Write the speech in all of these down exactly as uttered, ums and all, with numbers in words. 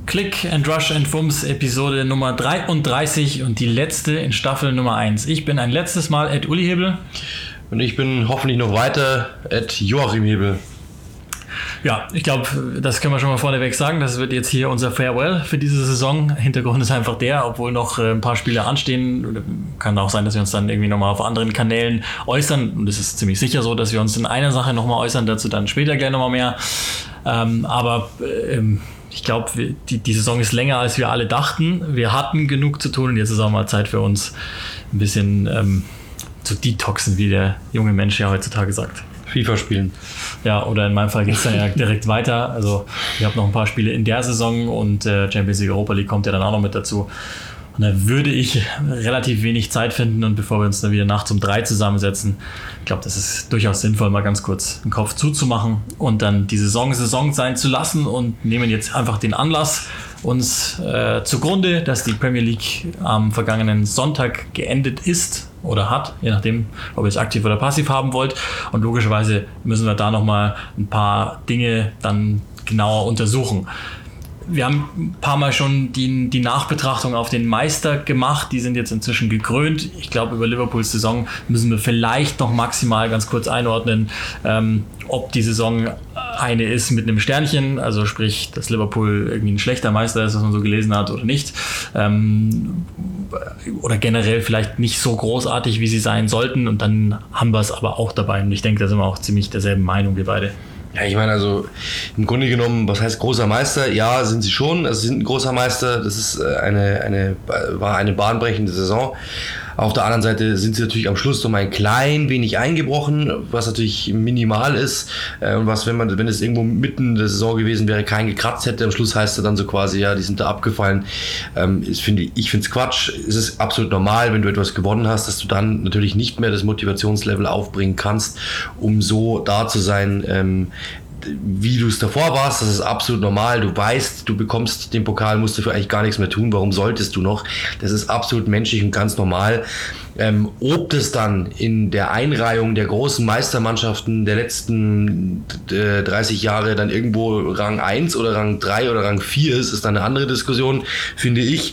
Click and Rush and Fums Episode Nummer dreiunddreißig und die letzte in Staffel Nummer eins. Ich bin ein letztes Mal Ed Uli Hebel. Und ich bin hoffentlich noch weiter Ed Joachim Hebel. Ja, ich glaube, das können wir schon mal vorneweg sagen. Das wird jetzt hier unser Farewell für diese Saison. Hintergrund ist einfach der, obwohl noch ein paar Spiele anstehen. Kann auch sein, dass wir uns dann irgendwie nochmal auf anderen Kanälen äußern. Und es ist ziemlich sicher so, dass wir uns in einer Sache nochmal äußern. Dazu dann später gleich nochmal mehr. Ähm, aber ähm, ich glaube, die, die Saison ist länger, als wir alle dachten. Wir hatten genug zu tun und jetzt ist auch mal Zeit für uns, ein bisschen ähm, zu detoxen, wie der junge Mensch ja heutzutage sagt. FIFA spielen. Ja, oder in meinem Fall geht es dann ja direkt weiter. Also ich habe noch ein paar Spiele in der Saison und äh, Champions League, Europa League kommt ja dann auch noch mit dazu. Und da würde ich relativ wenig Zeit finden und bevor wir uns dann wieder nachts um drei zusammensetzen, ich glaube, das ist durchaus sinnvoll, mal ganz kurz den Kopf zuzumachen und dann die Saison Saison sein zu lassen und nehmen jetzt einfach den Anlass uns äh, zugrunde, dass die Premier League am vergangenen Sonntag geendet ist oder hat, je nachdem, ob ihr es aktiv oder passiv haben wollt. Und logischerweise müssen wir da nochmal ein paar Dinge dann genauer untersuchen. Wir haben ein paar Mal schon die, die Nachbetrachtung auf den Meister gemacht. Die sind jetzt inzwischen gekrönt. Ich glaube, über Liverpools Saison müssen wir vielleicht noch maximal ganz kurz einordnen, ähm, ob die Saison eine ist mit einem Sternchen, also sprich, dass Liverpool irgendwie ein schlechter Meister ist, was man so gelesen hat oder nicht. Ähm, oder generell vielleicht nicht so großartig, wie sie sein sollten. Und dann haben wir es aber auch dabei. Und ich denke, da sind wir auch ziemlich derselben Meinung, wir beide. Ja, ich meine, also im Grunde genommen, was heißt großer Meister? Ja, sind sie schon. Also sie sind ein großer Meister. Das ist eine, eine, war eine bahnbrechende Saison. Auf der anderen Seite sind sie natürlich am Schluss noch mal ein klein wenig eingebrochen, was natürlich minimal ist. Und was, wenn man, wenn es irgendwo mitten in der Saison gewesen wäre, kein gekratzt hätte, am Schluss heißt es dann so quasi, ja, die sind da abgefallen. Ich finde ich finde es Quatsch. Es ist absolut normal, wenn du etwas gewonnen hast, dass du dann natürlich nicht mehr das Motivationslevel aufbringen kannst, um so da zu sein, wie du es davor warst. Das ist absolut normal. Du weißt, du bekommst den Pokal, musst dafür eigentlich gar nichts mehr tun. Warum solltest du noch? Das ist absolut menschlich und ganz normal. Ähm, ob das dann in der Einreihung der großen Meistermannschaften der letzten äh, dreißig Jahre dann irgendwo Rang eins oder Rang drei oder Rang vier ist, ist dann eine andere Diskussion, finde ich.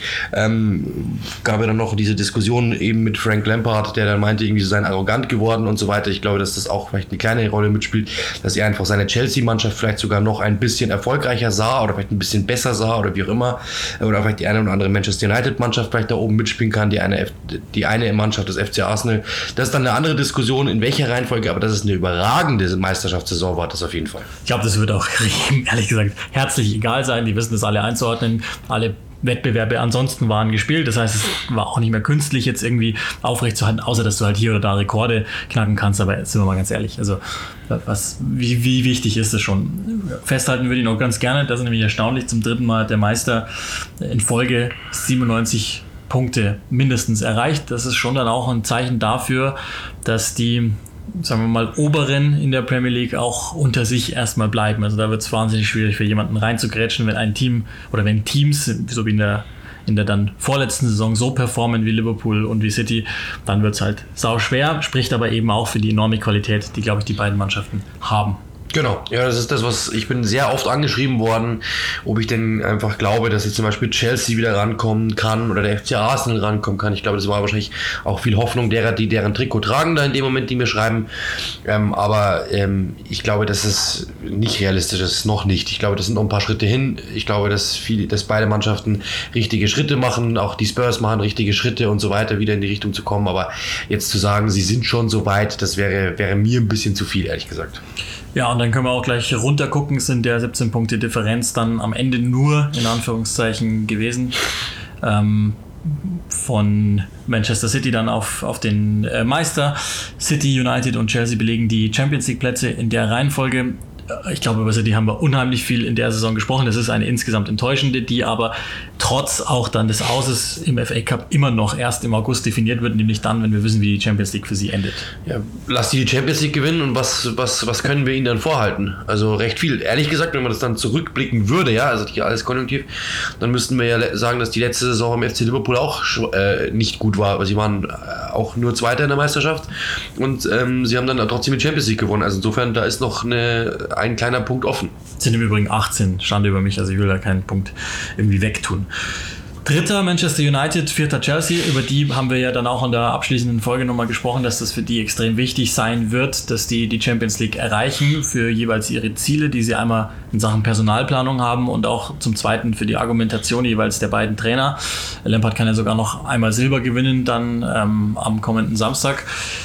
Ähm, gab ja dann noch diese Diskussion eben mit Frank Lampard, der dann meinte, irgendwie so sei arrogant geworden und so weiter. Ich glaube, dass das auch vielleicht eine kleine Rolle mitspielt, dass er einfach seine Chelsea-Mannschaft vielleicht sogar noch ein bisschen erfolgreicher sah oder vielleicht ein bisschen besser sah oder wie auch immer. Oder vielleicht die eine oder andere Manchester United-Mannschaft vielleicht da oben mitspielen kann, die eine, die eine Mannschaft des F C Arsenal. Das ist dann eine andere Diskussion, in welcher Reihenfolge, aber dass es eine überragende Meisterschaftssaison war, das auf jeden Fall. Ich glaube, das wird auch, ehrlich gesagt, herzlich egal sein. Die wissen das alle einzuordnen. Alle Wettbewerbe ansonsten waren gespielt. Das heißt, es war auch nicht mehr künstlich jetzt irgendwie aufrechtzuerhalten, außer dass du halt hier oder da Rekorde knacken kannst. Aber jetzt sind wir mal ganz ehrlich, also was, wie, wie wichtig ist es schon? Festhalten würde ich noch ganz gerne. Das ist nämlich erstaunlich. Zum dritten Mal hat der Meister in Folge siebenundneunzig Punkte mindestens erreicht. Das ist schon dann auch ein Zeichen dafür, dass die, sagen wir mal, Oberen in der Premier League auch unter sich erstmal bleiben. Also da wird es wahnsinnig schwierig für jemanden reinzugrätschen, wenn ein Team oder wenn Teams, so wie in der in der dann vorletzten Saison so performen wie Liverpool und wie City, dann wird es halt sau schwer, spricht aber eben auch für die enorme Qualität, die, glaube ich, die beiden Mannschaften haben. Genau, ja, das ist das, was ich bin sehr oft angeschrieben worden, ob ich denn einfach glaube, dass jetzt zum Beispiel Chelsea wieder rankommen kann oder der F C Arsenal rankommen kann. Ich glaube, das war wahrscheinlich auch viel Hoffnung derer, die deren Trikot tragen da in dem Moment, die mir schreiben. Ähm, aber ähm, ich glaube, dass es nicht realistisch ist, noch nicht. Ich glaube, das sind noch ein paar Schritte hin. Ich glaube, dass, viele, dass beide Mannschaften richtige Schritte machen, auch die Spurs machen richtige Schritte und so weiter, wieder in die Richtung zu kommen. Aber jetzt zu sagen, sie sind schon so weit, das wäre, wäre mir ein bisschen zu viel, ehrlich gesagt. Ja, und dann können wir auch gleich runtergucken, sind der siebzehn Punkte Differenz dann am Ende nur in Anführungszeichen gewesen. Ähm, von Manchester City dann auf, auf den äh, Meister. City, United und Chelsea belegen die Champions League Plätze in der Reihenfolge. Ich glaube, über City haben wir unheimlich viel in der Saison gesprochen. Das ist eine insgesamt enttäuschende, die aber trotz auch dann des Auses im F A Cup immer noch erst im August definiert wird, nämlich dann, wenn wir wissen, wie die Champions League für sie endet. Ja, lass die die Champions League gewinnen und was, was, was können wir ihnen dann vorhalten? Also recht viel. Ehrlich gesagt, wenn man das dann zurückblicken würde, ja, also hier alles konjunktiv, dann müssten wir ja sagen, dass die letzte Saison im F C Liverpool auch äh, nicht gut war, weil sie waren auch nur Zweiter in der Meisterschaft und ähm, sie haben dann trotzdem die Champions League gewonnen. Also insofern, da ist noch eine ein kleiner Punkt offen. Sind im Übrigen achtzehn, Schande über mich, also ich will da keinen Punkt irgendwie wegtun. Dritter Manchester United, vierter Chelsea, über die haben wir ja dann auch in der abschließenden Folge nochmal gesprochen, dass das für die extrem wichtig sein wird, dass die die Champions League erreichen für jeweils ihre Ziele, die sie einmal in Sachen Personalplanung haben und auch zum Zweiten für die Argumentation jeweils der beiden Trainer. Lampard kann ja sogar noch einmal Silber gewinnen, dann ähm, am kommenden Samstag.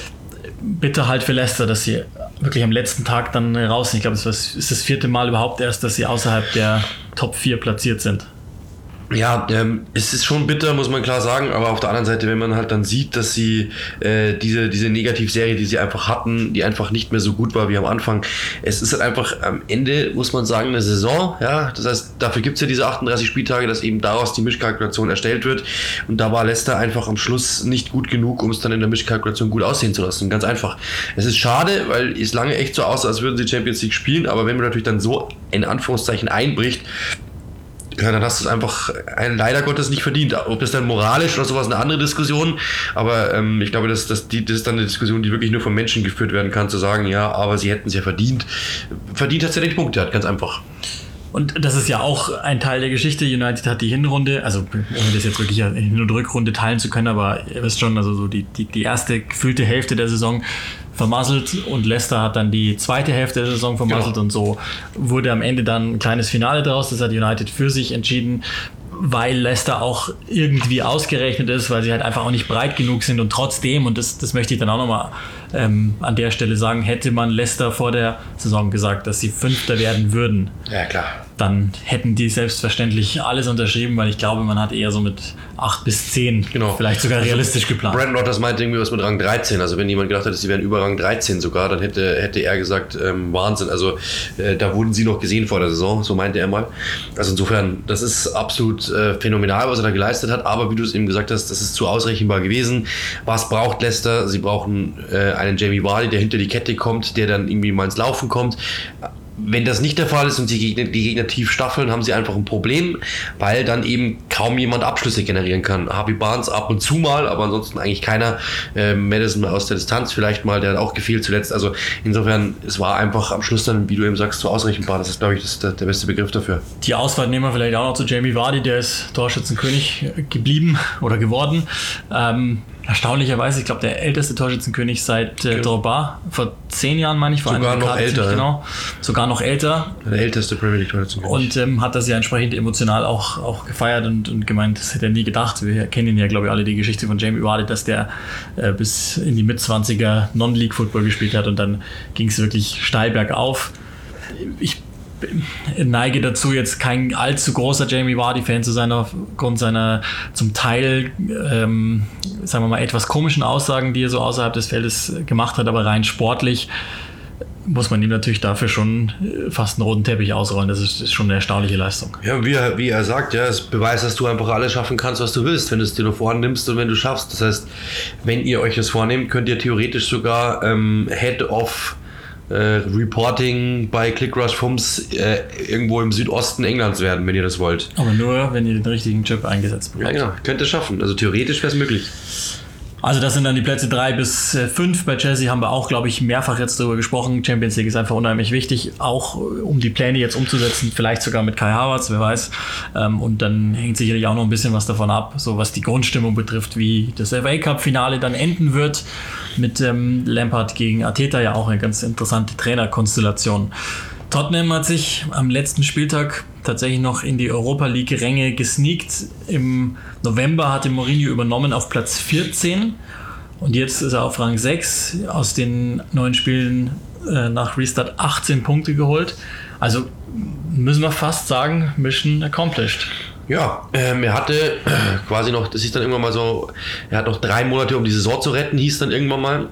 Bitte halt für Leicester, dass sie wirklich am letzten Tag dann raus sind. Ich glaube, es ist das vierte Mal überhaupt erst, dass sie außerhalb der Top vier platziert sind. Ja, ähm, es ist schon bitter, muss man klar sagen, aber auf der anderen Seite, wenn man halt dann sieht, dass sie äh, diese, diese Negativserie, die sie einfach hatten, die einfach nicht mehr so gut war wie am Anfang, es ist halt einfach am Ende, muss man sagen, eine Saison, ja, das heißt, dafür gibt es ja diese achtunddreißig Spieltage, dass eben daraus die Mischkalkulation erstellt wird und da war Leicester einfach am Schluss nicht gut genug, um es dann in der Mischkalkulation gut aussehen zu lassen, ganz einfach. Es ist schade, weil es lange echt so aussah, als würden sie Champions League spielen, aber wenn man natürlich dann so in Anführungszeichen einbricht, ja, dann hast du es einfach ein, leider Gottes nicht verdient. Ob das dann moralisch oder sowas eine andere Diskussion, aber ähm, ich glaube, dass, dass die, das ist dann eine Diskussion, die wirklich nur von Menschen geführt werden kann, zu sagen, ja, aber sie hätten es ja verdient. Verdient hat es ja nicht Punkte, hat ganz einfach. Und das ist ja auch ein Teil der Geschichte. United hat die Hinrunde, also ohne das jetzt wirklich in Hin- und Rückrunde teilen zu können, aber ihr wisst schon, also so die, die, die erste gefühlte Hälfte der Saison vermasselt und Leicester hat dann die zweite Hälfte der Saison vermasselt, genau. Und so wurde am Ende dann ein kleines Finale daraus. Das hat United für sich entschieden, weil Leicester auch irgendwie ausgerechnet ist, weil sie halt einfach auch nicht breit genug sind und trotzdem, und das, das möchte ich dann auch nochmal ähm, an der Stelle sagen, hätte man Leicester vor der Saison gesagt, dass sie Fünfter werden würden, ja klar, dann hätten die selbstverständlich alles unterschrieben, weil ich glaube, man hat eher so mit acht bis zehn genau. vielleicht sogar realistisch also, geplant. Brandon Rodgers meinte irgendwie was mit Rang dreizehn, also wenn jemand gedacht hätte, sie wären über Rang dreizehn sogar, dann hätte, hätte er gesagt, ähm, Wahnsinn, also äh, da wurden sie noch gesehen vor der Saison, so meinte er mal. Also insofern, das ist absolut äh, phänomenal, was er da geleistet hat, aber wie du es eben gesagt hast, das ist zu ausrechenbar gewesen. Was braucht Leicester? Sie brauchen äh, einen Jamie Vardy, der hinter die Kette kommt, der dann irgendwie mal ins Laufen kommt. Wenn das nicht der Fall ist und die Gegner, die Gegner tief staffeln, haben sie einfach ein Problem, weil dann eben kaum jemand Abschlüsse generieren kann. Harvey Barnes ab und zu mal, aber ansonsten eigentlich keiner. Äh, Madison aus der Distanz vielleicht mal, der hat auch gefehlt zuletzt. Also insofern, es war einfach am Schluss dann, wie du eben sagst, so ausrechenbar. Das ist, glaube ich, das ist der, der beste Begriff dafür. Die Auswahl nehmen wir vielleicht auch noch zu Jamie Vardy, der ist Torschützenkönig geblieben oder geworden. Ähm, Erstaunlicherweise, ich glaube, der älteste Torschützenkönig seit äh, Drogba, vor zehn Jahren, meine ich, vor sogar noch Karte, älter. Genau, sogar noch älter. Der älteste Premier League Torschützenkönig. Und ähm, hat das ja entsprechend emotional auch, auch gefeiert und, und gemeint, das hätte er nie gedacht. Wir kennen ja, glaube ich, alle die Geschichte von Jamie Vardy, dass der äh, bis in die Mitzwanziger Non-League-Football gespielt hat und dann ging es wirklich steil bergauf. Ich neige dazu, jetzt kein allzu großer Jamie Vardy-Fan zu sein, aufgrund seiner zum Teil, ähm, sagen wir mal, etwas komischen Aussagen, die er so außerhalb des Feldes gemacht hat, aber rein sportlich muss man ihm natürlich dafür schon fast einen roten Teppich ausrollen. Das ist, ist schon eine erstaunliche Leistung. Ja, wie er, wie er sagt, ja, es beweist, dass du einfach alles schaffen kannst, was du willst, wenn du es dir nur vornimmst und wenn du schaffst. Das heißt, wenn ihr euch das vornehmt, könnt ihr theoretisch sogar ähm, Head of Äh, Reporting bei ClickRush Fums äh, irgendwo im Südosten Englands werden, wenn ihr das wollt. Aber nur, wenn ihr den richtigen Chip eingesetzt bekommt. Ja, genau. Könnt ihr schaffen. Also theoretisch wäre es möglich. Also das sind dann die Plätze drei bis fünf. Bei Chelsea haben wir auch, glaube ich, mehrfach jetzt darüber gesprochen. Champions League ist einfach unheimlich wichtig, auch um die Pläne jetzt umzusetzen, vielleicht sogar mit Kai Havertz, wer weiß. Und dann hängt sicherlich auch noch ein bisschen was davon ab, so was die Grundstimmung betrifft, wie das F A Cup-Finale dann enden wird. Mit ähm, Lampard gegen Arteta, ja auch eine ganz interessante Trainerkonstellation. Tottenham hat sich am letzten Spieltag tatsächlich noch in die Europa League-Ränge gesneakt. Im November hatte Mourinho übernommen auf Platz vierzehn und jetzt ist er auf Rang sechs. Aus den neun Spielen äh, nach Restart achtzehn Punkte geholt. Also müssen wir fast sagen, Mission accomplished. Ja, ähm, er hatte äh, quasi noch, das ist dann irgendwann mal so, er hat noch drei Monate, um die Saison zu retten, hieß dann irgendwann mal.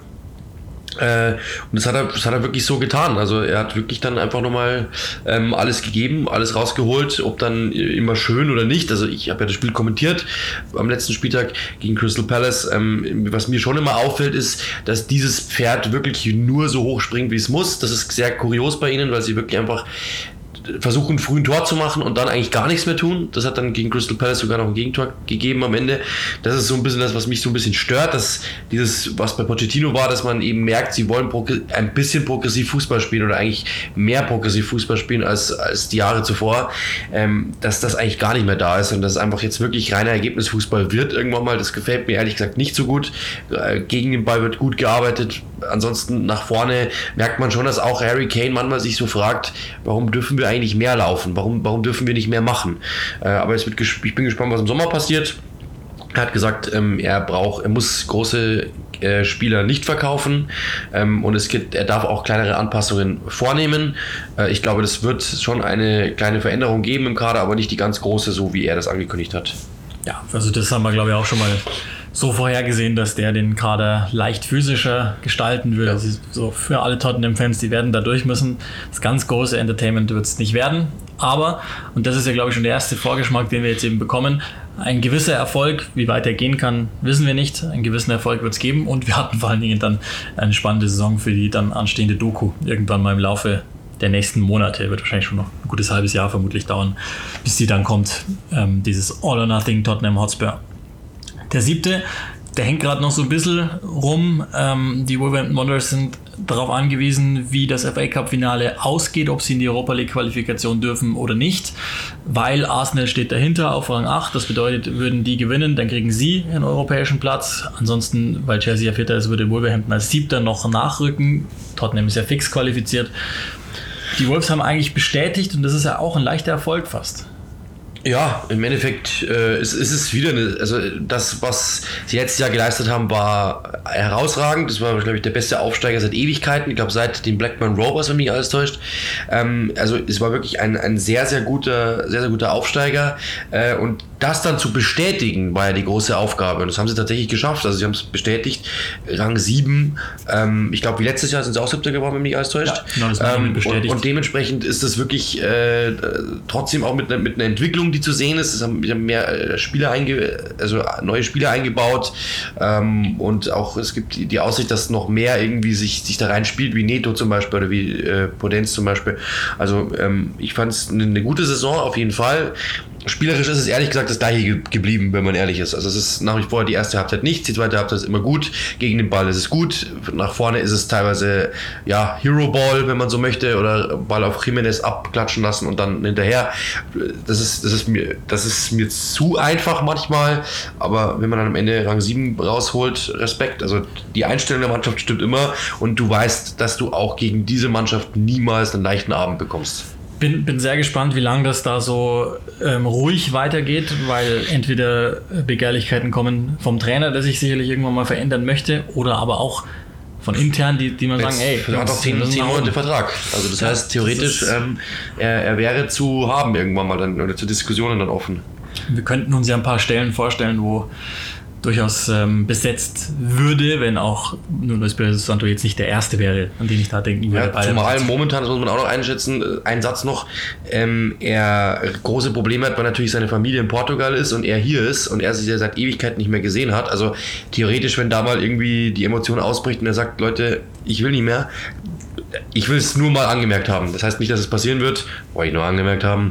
Äh, und das hat, er, das hat er wirklich so getan. Also er hat wirklich dann einfach nochmal ähm, alles gegeben, alles rausgeholt, ob dann immer schön oder nicht. Also ich habe ja das Spiel kommentiert am letzten Spieltag gegen Crystal Palace. Ähm, was mir schon immer auffällt, ist, dass dieses Pferd wirklich nur so hoch springt, wie es muss. Das ist sehr kurios bei ihnen, weil sie wirklich einfach versuchen, früh ein Tor zu machen und dann eigentlich gar nichts mehr tun. Das hat dann gegen Crystal Palace sogar noch ein Gegentor gegeben am Ende. Das ist so ein bisschen das, was mich so ein bisschen stört, dass dieses, was bei Pochettino war, dass man eben merkt, sie wollen ein bisschen progressiv Fußball spielen oder eigentlich mehr progressiv Fußball spielen als, als die Jahre zuvor, ähm, dass das eigentlich gar nicht mehr da ist und dass es einfach jetzt wirklich reiner Ergebnisfußball wird irgendwann mal. Das gefällt mir ehrlich gesagt nicht so gut. Äh, gegen den Ball wird gut gearbeitet. Ansonsten nach vorne merkt man schon, dass auch Harry Kane manchmal sich so fragt, warum dürfen wir eigentlich mehr laufen? Warum, warum dürfen wir nicht mehr machen? Äh, aber es wird ges- ich bin gespannt, was im Sommer passiert. Er hat gesagt, ähm, er braucht, er muss große äh, Spieler nicht verkaufen ähm, und es gibt, er darf auch kleinere Anpassungen vornehmen. Äh, ich glaube, das wird schon eine kleine Veränderung geben im Kader, aber nicht die ganz große, so wie er das angekündigt hat. Ja, also das haben wir, glaube ich, auch schon mal so vorhergesehen, dass der den Kader leicht physischer gestalten will. Ja. Also so für alle Tottenham-Fans, die werden da durch müssen. Das ganz große Entertainment wird es nicht werden. Aber, und das ist ja, glaube ich, schon der erste Vorgeschmack, den wir jetzt eben bekommen, ein gewisser Erfolg, wie weit er gehen kann, wissen wir nicht. Einen gewissen Erfolg wird es geben und wir hatten vor allen Dingen dann eine spannende Saison für die dann anstehende Doku. Irgendwann mal im Laufe der nächsten Monate, wird wahrscheinlich schon noch ein gutes halbes Jahr vermutlich dauern, bis die dann kommt, ähm, dieses All or Nothing Tottenham Hotspur. Der siebte, der hängt gerade noch so ein bisschen rum. Ähm, die Wolverhampton Wanderers sind darauf angewiesen, wie das F A Cup Finale ausgeht, ob sie in die Europa League Qualifikation dürfen oder nicht, weil Arsenal steht dahinter auf Rang acht. Das bedeutet, würden die gewinnen, dann kriegen sie einen europäischen Platz. Ansonsten, weil Chelsea ja Vierter ist, würde Wolverhampton als Siebter noch nachrücken. Tottenham ist ja fix qualifiziert. Die Wolves haben eigentlich bestätigt, und das ist ja auch ein leichter Erfolg fast. Ja, im Endeffekt äh, ist, ist es wieder eine, also das, was sie letztes Jahr geleistet haben, war herausragend. Das war, glaube ich, der beste Aufsteiger seit Ewigkeiten. Ich glaube, seit den Blackburn Rovers, wenn mich alles täuscht. Ähm, also es war wirklich ein, ein sehr, sehr guter, sehr, sehr guter Aufsteiger. Äh, und das dann zu bestätigen, war ja die große Aufgabe. Und das haben sie tatsächlich geschafft. Also sie haben es bestätigt. Rang sieben. Ähm, ich glaube, wie letztes Jahr sind sie auch Siebter geworden, wenn mich alles täuscht. Ja, genau, das ähm, bestätigt. Und, und dementsprechend ist das wirklich äh, trotzdem auch mit, mit einer Entwicklung, die zu sehen ist. Es haben wieder mehr Spieler einge, also neue Spieler eingebaut ähm, und auch es gibt die, die Aussicht, dass noch mehr irgendwie sich, sich da rein spielt, wie Neto zum Beispiel oder wie äh, Podence zum Beispiel. Also ähm, ich fand es eine, eine gute Saison auf jeden Fall. Spielerisch ist es ehrlich gesagt das gleiche ge- geblieben, wenn man ehrlich ist. Also es ist nach wie vor die erste Halbzeit nichts, die zweite Halbzeit ist immer gut. Gegen den Ball ist es gut. Nach vorne ist es teilweise ja Hero Ball, wenn man so möchte, oder Ball auf Jimenez abklatschen lassen und dann hinterher. Das ist, das ist mir, das ist mir zu einfach manchmal. Aber wenn man dann am Ende Rang sieben rausholt, Respekt. Also die Einstellung der Mannschaft stimmt immer und du weißt, dass du auch gegen diese Mannschaft niemals einen leichten Abend bekommst. Bin, bin sehr gespannt, wie lange das da so ähm, ruhig weitergeht, weil entweder Begehrlichkeiten kommen vom Trainer, der sich sicherlich irgendwann mal verändern möchte, oder aber auch von intern, die, die man Jetzt, sagen, ey, er hat auch zehn Monate Vertrag. Also das ja, heißt, theoretisch, das ähm, er, er wäre zu haben irgendwann mal dann, oder zu Diskussionen dann offen. Wir könnten uns ja ein paar Stellen vorstellen, wo durchaus ähm, besetzt würde, wenn auch Nuno Espirito Santo jetzt nicht der Erste wäre, an den ich da denken würde. Ja, zumal momentan, das muss man auch noch einschätzen, ein Satz noch, ähm, er große Probleme hat, weil natürlich seine Familie in Portugal ist und er hier ist und er sich ja seit Ewigkeiten nicht mehr gesehen hat. Also theoretisch, wenn da mal irgendwie die Emotion ausbricht und er sagt, Leute, ich will nicht mehr, ich will es nur mal angemerkt haben. Das heißt nicht, dass es passieren wird, wollte ich nur angemerkt haben.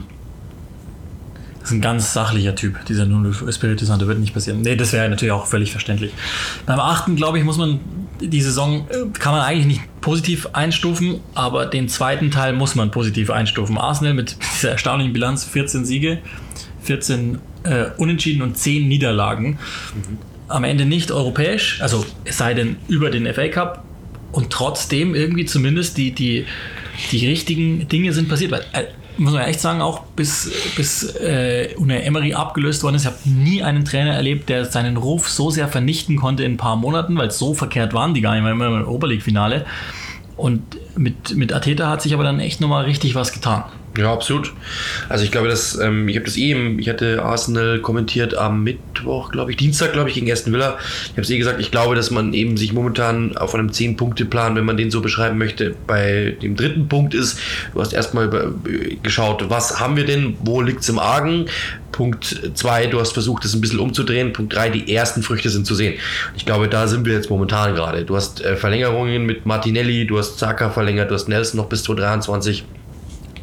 Das ist ein ganz sachlicher Typ, dieser Nuno Espirito Santo, wird nicht passieren. Nee, das wäre natürlich auch völlig verständlich. Beim achten, glaube ich, muss man die Saison, kann man eigentlich nicht positiv einstufen, aber den zweiten Teil muss man positiv einstufen. Arsenal mit dieser erstaunlichen Bilanz, vierzehn Siege, vierzehn äh, Unentschieden und zehn Niederlagen. Mhm. Am Ende nicht europäisch, also es sei denn über den F A Cup, und trotzdem irgendwie zumindest die, die, die richtigen Dinge sind passiert. Weil, äh, muss man echt sagen, auch bis, bis äh, Unai Emery abgelöst worden ist, ich habe nie einen Trainer erlebt, der seinen Ruf so sehr vernichten konnte in ein paar Monaten, weil so verkehrt waren die gar nicht mehr im Europa League Finale. Und mit, mit Arteta hat sich aber dann echt nochmal richtig was getan. Ja, absolut. Also ich glaube, dass ähm, ich habe das eben, ich hatte Arsenal kommentiert am Mittwoch, glaube ich, Dienstag, glaube ich, gegen Aston Villa. Ich habe es eh gesagt, ich glaube, dass man eben sich momentan auf einem zehn-Punkte-Plan, wenn man den so beschreiben möchte, bei dem dritten Punkt ist. Du hast erstmal geschaut, was haben wir denn, wo liegt es im Argen? Punkt zwei, du hast versucht, das ein bisschen umzudrehen. Punkt drei, die ersten Früchte sind zu sehen. Ich glaube, da sind wir jetzt momentan gerade. Du hast äh, Verlängerungen mit Martinelli, du hast Saka verlängert, du hast Nelson noch bis zwanzig dreiundzwanzig.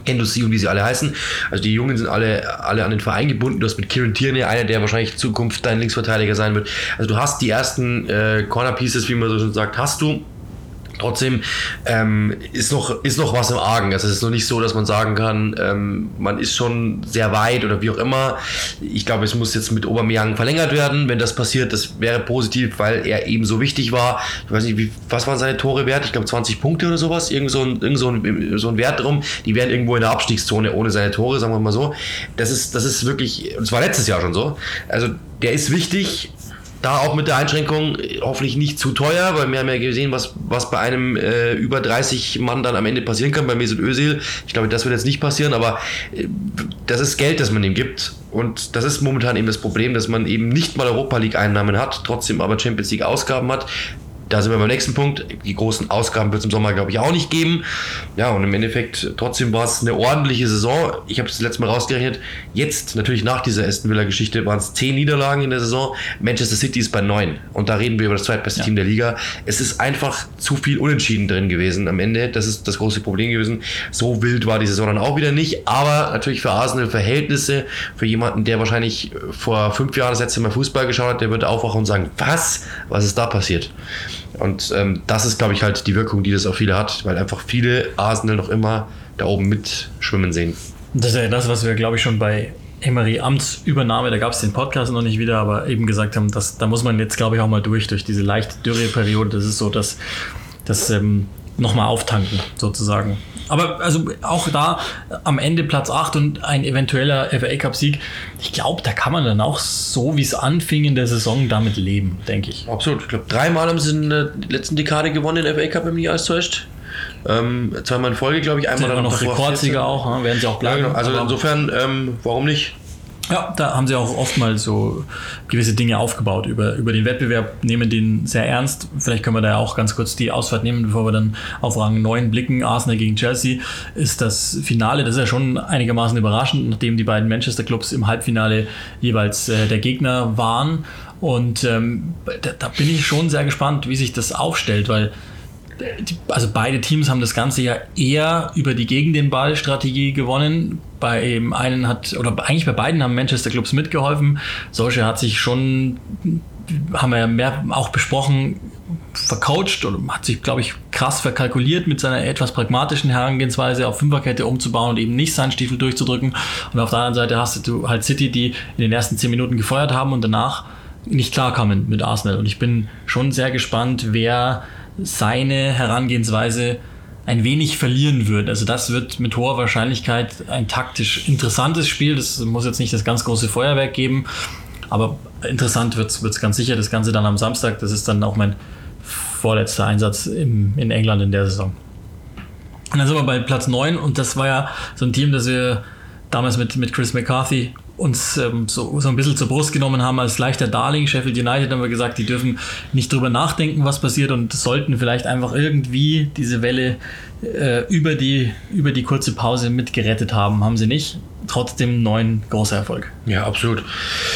Guendouzi und wie sie alle heißen. Also die Jungen sind alle, alle an den Verein gebunden. Du hast mit Kieran Tierney, einer, der wahrscheinlich in Zukunft dein Linksverteidiger sein wird. Also du hast die ersten äh, Corner Pieces, wie man so schon sagt, hast du. Trotzdem ähm, ist, noch, ist noch was im Argen. Also es ist noch nicht so, dass man sagen kann, ähm, man ist schon sehr weit oder wie auch immer. Ich glaube, es muss jetzt mit Aubameyang verlängert werden. Wenn das passiert, das wäre positiv, weil er eben so wichtig war. Ich weiß nicht, wie, was waren seine Tore wert? Ich glaube zwanzig Punkte oder sowas. Irgend so ein, irgend so ein, so ein Wert drum. Die wären irgendwo in der Abstiegszone ohne seine Tore, sagen wir mal so. Das ist, das ist wirklich, und es war letztes Jahr schon so. Also der ist wichtig. Da auch mit der Einschränkung hoffentlich nicht zu teuer, weil wir haben ja gesehen, was, was bei einem äh, über dreißig Mann dann am Ende passieren kann, bei Mesut Özil. Ich glaube, das wird jetzt nicht passieren, aber äh, das ist Geld, das man ihm gibt. Und das ist momentan eben das Problem, dass man eben nicht mal Europa League Einnahmen hat, trotzdem aber Champions League Ausgaben hat. Da sind wir beim nächsten Punkt. Die großen Ausgaben wird es im Sommer, glaube ich, auch nicht geben. Ja, und im Endeffekt, trotzdem war es eine ordentliche Saison. Ich habe es das letzte Mal rausgerechnet. Jetzt, natürlich nach dieser Aston Villa-Geschichte, waren es zehn Niederlagen in der Saison. Manchester City ist bei neun. Und da reden wir über das zweitbeste ja. Team der Liga. Es ist einfach zu viel Unentschieden drin gewesen am Ende. Das ist das große Problem gewesen. So wild war die Saison dann auch wieder nicht. Aber natürlich für Arsenal Verhältnisse, für jemanden, der wahrscheinlich vor fünf Jahren das letzte Mal Fußball geschaut hat, der wird aufwachen und sagen, was? Was ist da passiert? Und ähm, das ist, glaube ich, halt die Wirkung, die das auch viele hat, weil einfach viele Arsenal noch immer da oben mitschwimmen sehen. Das ist ja das, was wir, glaube ich, schon bei Emery Amtsübernahme, da gab es den Podcast noch nicht wieder, aber eben gesagt haben, dass, da muss man jetzt, glaube ich, auch mal durch, durch diese leichte Dürreperiode. Das ist so, dass das ähm, nochmal auftanken, sozusagen. Aber also auch da am Ende Platz acht und ein eventueller F A Cup Sieg, ich glaube, da kann man dann auch so, wie es anfing in der Saison, damit leben, denke ich. Absolut. Ich glaube, dreimal haben sie in der letzten Dekade gewonnen, den F A Cup, wenn mich alles täuscht. Ähm, zweimal in Folge, glaube ich. Einmal dann noch Rekordsieger auch, ne? Werden sie auch bleiben. Ja, genau. Also aber insofern, ähm, warum nicht? Ja, da haben sie auch oftmals so gewisse Dinge aufgebaut über, über den Wettbewerb, nehmen den sehr ernst. Vielleicht können wir da ja auch ganz kurz die Ausfahrt nehmen, bevor wir dann auf Rang neun blicken. Arsenal gegen Chelsea ist das Finale. Das ist ja schon einigermaßen überraschend, nachdem die beiden Manchester-Clubs im Halbfinale jeweils äh, der Gegner waren. Und ähm, da, da bin ich schon sehr gespannt, wie sich das aufstellt, weil also beide Teams haben das Ganze ja eher über die gegen den Ball Strategie gewonnen. Bei dem einen hat, oder eigentlich bei beiden haben Manchester Clubs mitgeholfen. Solskjaer hat sich schon, haben wir ja mehr auch besprochen, vercoacht und hat sich, glaube ich, krass verkalkuliert mit seiner etwas pragmatischen Herangehensweise auf Fünferkette umzubauen und eben nicht seinen Stiefel durchzudrücken. Und auf der anderen Seite hast du halt City, die in den ersten zehn Minuten gefeuert haben und danach nicht klarkamen mit Arsenal. Und ich bin schon sehr gespannt, wer seine Herangehensweise ein wenig verlieren wird. Also das wird mit hoher Wahrscheinlichkeit ein taktisch interessantes Spiel. Das muss jetzt nicht das ganz große Feuerwerk geben, aber interessant wird es ganz sicher. Das Ganze dann am Samstag, das ist dann auch mein vorletzter Einsatz im, in England in der Saison. Und dann sind wir bei Platz neun und das war ja so ein Team, das wir damals mit, mit Chris McCarthy uns ähm, so, so ein bisschen zur Brust genommen haben als leichter Darling. Sheffield United haben wir gesagt, die dürfen nicht drüber nachdenken, was passiert und sollten vielleicht einfach irgendwie diese Welle äh, über, die, über die kurze Pause mitgerettet haben. Haben sie nicht. Trotzdem neun großer Erfolg. Ja, absolut.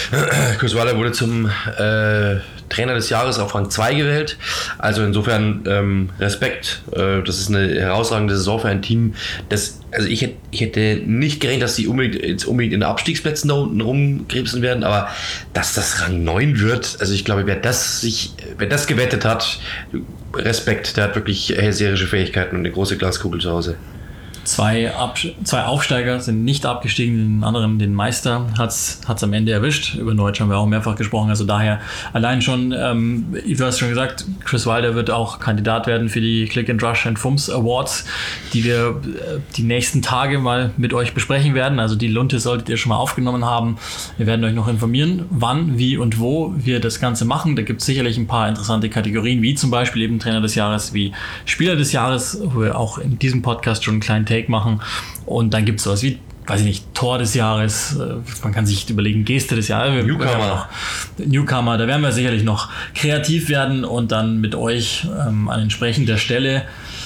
Chris Wilder wurde zum äh, Trainer des Jahres auf Rang zwei gewählt. Also insofern ähm, Respekt. Äh, das ist eine herausragende Saison für ein Team, das, also ich hätte, ich hätte nicht gerechnet, dass sie unbedingt, jetzt unbedingt in den Abstiegsplätzen da unten rumkrebsen werden, aber dass das Rang neun wird, also ich glaube, wer das sich, wer das gewettet hat, Respekt, der hat wirklich hellseherische Fähigkeiten und eine große Glaskugel zu Hause. Zwei, Ab- zwei Aufsteiger sind nicht abgestiegen, den anderen, den Meister, hat es am Ende erwischt. Über Norwich haben wir auch mehrfach gesprochen, also daher allein schon, ähm, du hast schon gesagt, Chris Wilder wird auch Kandidat werden für die Click and Rush and Fums Awards, die wir äh, die nächsten Tage mal mit euch besprechen werden. Also die Lunte solltet ihr schon mal aufgenommen haben. Wir werden euch noch informieren, wann, wie und wo wir das Ganze machen. Da gibt es sicherlich ein paar interessante Kategorien, wie zum Beispiel eben Trainer des Jahres, wie Spieler des Jahres, wo wir auch in diesem Podcast schon einen kleinen Take machen. Und dann gibt es sowas wie, weiß ich nicht, Tor des Jahres, man kann sich überlegen, Geste des Jahres. Newcomer. Newcomer, da werden wir sicherlich noch kreativ werden und dann mit euch ähm, an entsprechender Stelle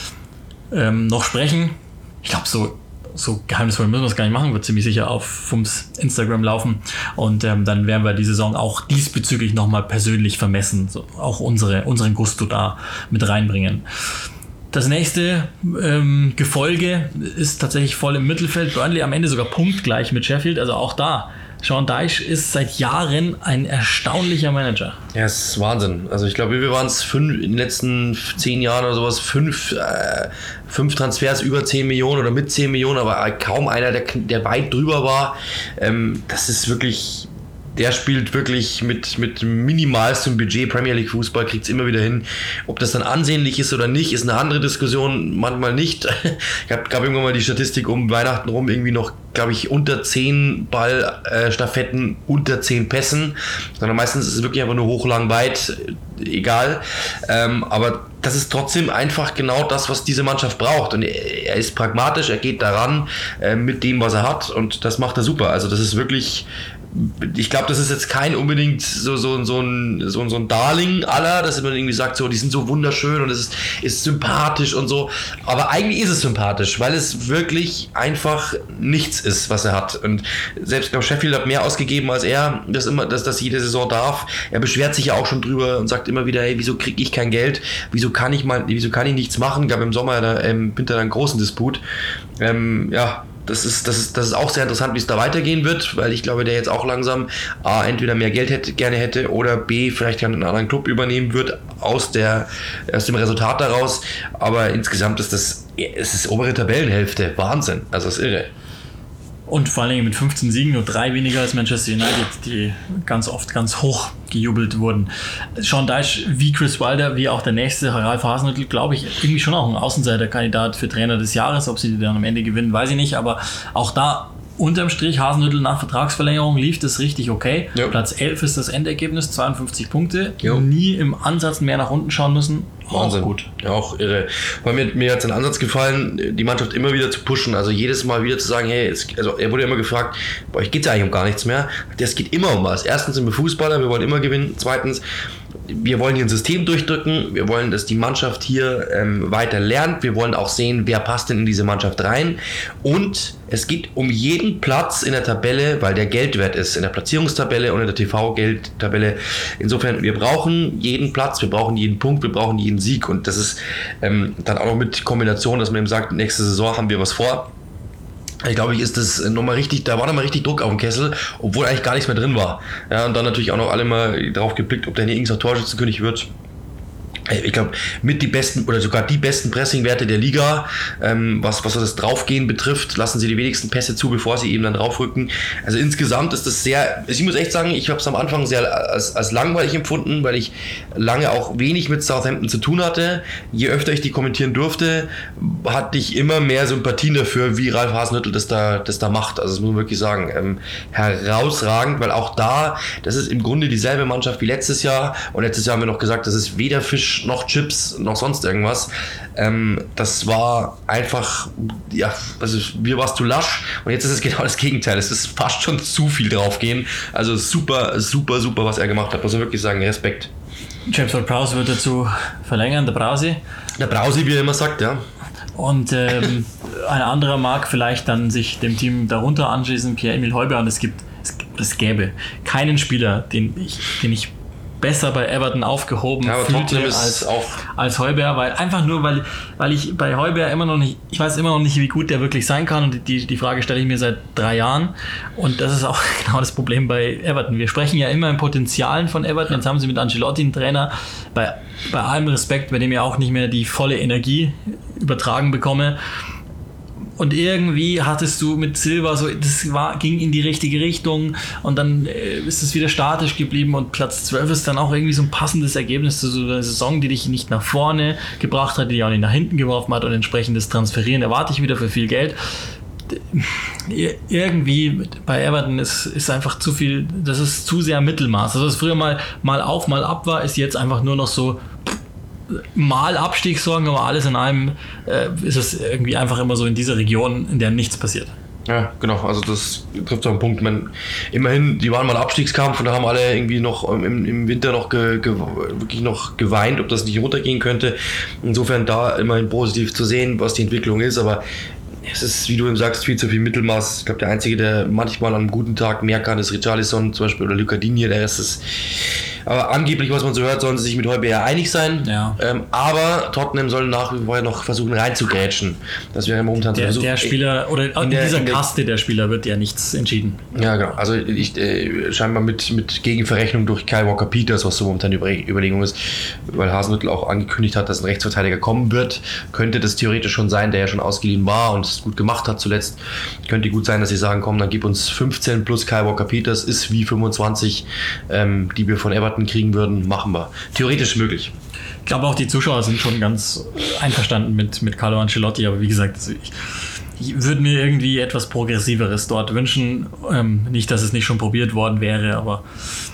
ähm, noch sprechen. Ich glaube, so, so geheimnisvoll müssen wir es gar nicht machen, wird ziemlich sicher auf Fums Instagram laufen. Und ähm, dann werden wir die Saison auch diesbezüglich nochmal persönlich vermessen, so auch unsere, unseren Gusto da mit reinbringen. Das nächste ähm, Gefolge ist tatsächlich voll im Mittelfeld. Burnley am Ende sogar punktgleich mit Sheffield. Also auch da. Sean Dyche ist seit Jahren ein erstaunlicher Manager. Ja, es ist Wahnsinn. Also ich glaube, wir waren es fünf, in den letzten zehn Jahren oder sowas, fünf, äh, fünf Transfers über zehn Millionen oder mit zehn Millionen, aber kaum einer, der, der weit drüber war. Ähm, das ist wirklich... Der spielt wirklich mit, mit minimalstem Budget Premier League Fußball, kriegt es immer wieder hin. Ob das dann ansehnlich ist oder nicht, ist eine andere Diskussion, manchmal nicht. Ich habe gab irgendwann mal die Statistik um Weihnachten rum, irgendwie noch, glaube ich, unter zehn Ballstaffetten, unter zehn Pässen, sondern meistens ist es wirklich einfach nur hoch, lang, weit, egal. Ähm, aber das ist trotzdem einfach genau das, was diese Mannschaft braucht. Und er, er ist pragmatisch, er geht daran äh, mit dem, was er hat, und das macht er super. Also das ist wirklich... Ich glaube, das ist jetzt kein unbedingt so, so, so, ein, so, so ein Darling aller, dass man irgendwie sagt, so, die sind so wunderschön und es ist, ist sympathisch und so. Aber eigentlich ist es sympathisch, weil es wirklich einfach nichts ist, was er hat. Und selbst, glaube Sheffield hat mehr ausgegeben als er, das immer, dass das jede Saison darf. Er beschwert sich ja auch schon drüber und sagt immer wieder, hey, wieso kriege ich kein Geld? Wieso kann ich mal, wieso kann ich nichts machen? Gab im Sommer, da, im Winter einen großen Disput. Ähm, ja. Das ist, das, ist, das ist auch sehr interessant, wie es da weitergehen wird, weil ich glaube, der jetzt auch langsam A, entweder mehr Geld hätte, gerne hätte oder B, vielleicht einen anderen Club übernehmen wird aus, der, aus dem Resultat daraus. Aber insgesamt ist das, es ist obere Tabellenhälfte. Wahnsinn. Also das ist irre. Und vor allem mit fünfzehn Siegen, nur drei weniger als Manchester United, die ganz oft ganz hoch gejubelt wurden. Sean Dyche, wie Chris Wilder, wie auch der nächste, Ralf Hasenhüttl, glaube ich, irgendwie schon auch ein Außenseiterkandidat für Trainer des Jahres. Ob sie die dann am Ende gewinnen, weiß ich nicht. Aber auch da unterm Strich, Hasenhüttl nach Vertragsverlängerung lief das richtig okay. Jo. Platz elf ist das Endergebnis, zweiundfünfzig Punkte. Jo. Nie im Ansatz mehr nach unten schauen müssen. Wahnsinn. Auch gut. Ja, auch irre. Weil mir, mir hat es ein Ansatz gefallen, die Mannschaft immer wieder zu pushen. Also jedes Mal wieder zu sagen, hey, es, also er wurde immer gefragt, bei euch geht es ja eigentlich um gar nichts mehr. Es geht immer um was. Erstens sind wir Fußballer, wir wollen immer gewinnen. Zweitens, wir wollen hier ein System durchdrücken. Wir wollen, dass die Mannschaft hier ähm, weiter lernt. Wir wollen auch sehen, wer passt denn in diese Mannschaft rein. Und es geht um jeden Platz in der Tabelle, weil der Geld wert ist. In der Platzierungstabelle und in der T V-Geldtabelle. Insofern, wir brauchen jeden Platz, wir brauchen jeden Punkt, wir brauchen jeden Sieg. Und das ist ähm, dann auch noch mit Kombination, dass man eben sagt, nächste Saison haben wir was vor. Ich glaube, ich ist das nochmal richtig, da war nochmal richtig Druck auf dem Kessel, obwohl eigentlich gar nichts mehr drin war. Ja, und dann natürlich auch noch alle mal drauf geblickt, ob der hier irgendein Torschützenkönig wird. Ich glaube, mit die besten oder sogar die besten Pressingwerte der Liga, ähm, was, was das Draufgehen betrifft, lassen sie die wenigsten Pässe zu, bevor sie eben dann draufrücken. Also insgesamt ist das sehr, ich muss echt sagen, ich habe es am Anfang sehr als, als langweilig empfunden, weil ich lange auch wenig mit Southampton zu tun hatte. Je öfter ich die kommentieren durfte, hatte ich immer mehr Sympathien dafür, wie Ralf Hasenhüttl das da, das da macht. Also das muss man wirklich sagen. Ähm, herausragend, weil auch da, das ist im Grunde dieselbe Mannschaft wie letztes Jahr. Und letztes Jahr haben wir noch gesagt, das ist weder Fisch noch Chips, noch sonst irgendwas. Ähm, das war einfach, ja, also mir war es zu lasch und jetzt ist es genau das Gegenteil. Es ist fast schon zu viel draufgehen. Also super, super, super, was er gemacht hat. Muss man wirklich sagen, Respekt. James Ward-Prowse wird dazu verlängern, der Brausi. Der Brausi, wie er immer sagt, ja. Und ähm, ein anderer mag vielleicht dann sich dem Team darunter anschließen, Pierre-Emil Højbjerg. Und es gibt, es gibt, es gäbe keinen Spieler, den ich, den ich besser bei Everton aufgehoben ja, fühlte als, als Højbjerg, weil einfach nur, weil, weil ich bei Højbjerg immer noch nicht, ich weiß immer noch nicht, wie gut der wirklich sein kann und die, die Frage stelle ich mir seit drei Jahren und das ist auch genau das Problem bei Everton. Wir sprechen ja immer im Potenzialen von Everton, jetzt haben sie mit Ancelotti einen Trainer, bei, bei allem Respekt, bei dem ich auch nicht mehr die volle Energie übertragen bekomme. Und irgendwie hattest du mit Silva so, das war, ging in die richtige Richtung und dann äh, ist es wieder statisch geblieben und Platz zwölf ist dann auch irgendwie so ein passendes Ergebnis zu so einer Saison, die dich nicht nach vorne gebracht hat, die dich auch nicht nach hinten geworfen hat und entsprechendes Transferieren erwarte ich wieder für viel Geld. Irgendwie bei Everton ist, ist einfach zu viel, das ist zu sehr Mittelmaß. Also was früher mal, mal auf, mal ab war, ist jetzt einfach nur noch so mal Abstiegssorgen, aber alles in allem äh, ist es irgendwie einfach immer so in dieser Region, in der nichts passiert. Ja, genau, also das trifft so einen Punkt. Man, immerhin, die waren mal Abstiegskampf und da haben alle irgendwie noch im, im Winter noch ge, ge, wirklich noch geweint, ob das nicht runtergehen könnte. Insofern da immerhin positiv zu sehen, was die Entwicklung ist, aber es ist, wie du eben sagst, viel zu viel Mittelmaß. Ich glaube, der Einzige, der manchmal an einem guten Tag mehr kann, ist Richarlison zum Beispiel oder Luca Digne. Der Rest ist Aber angeblich, was man so hört, sollen sie sich mit Højbjerg einig sein. Ja. Ähm, aber Tottenham soll nach wie vor noch versuchen reinzugrätschen. Das wäre momentan der, so der Spieler, oder in, in der, dieser in der, Kaste der Spieler wird ja nichts entschieden. Ja, genau. Also ich, äh, scheinbar mit, mit Gegenverrechnung durch Kyle Walker-Peters, was so momentan die Überlegung ist, weil Hasenhüttl auch angekündigt hat, dass ein Rechtsverteidiger kommen wird, könnte das theoretisch schon sein, der ja schon ausgeliehen war und es gut gemacht hat zuletzt. Könnte gut sein, dass sie sagen, komm, dann gib uns fünfzehn plus Kyle Walker-Peters, ist wie fünfundzwanzig, ähm, die wir von Everton kriegen würden, machen wir. Theoretisch möglich. Ich glaube auch die Zuschauer sind schon ganz einverstanden mit, mit Carlo Ancelotti, aber wie gesagt, ich, ich würde mir irgendwie etwas Progressiveres dort wünschen. Ähm, nicht, dass es nicht schon probiert worden wäre, aber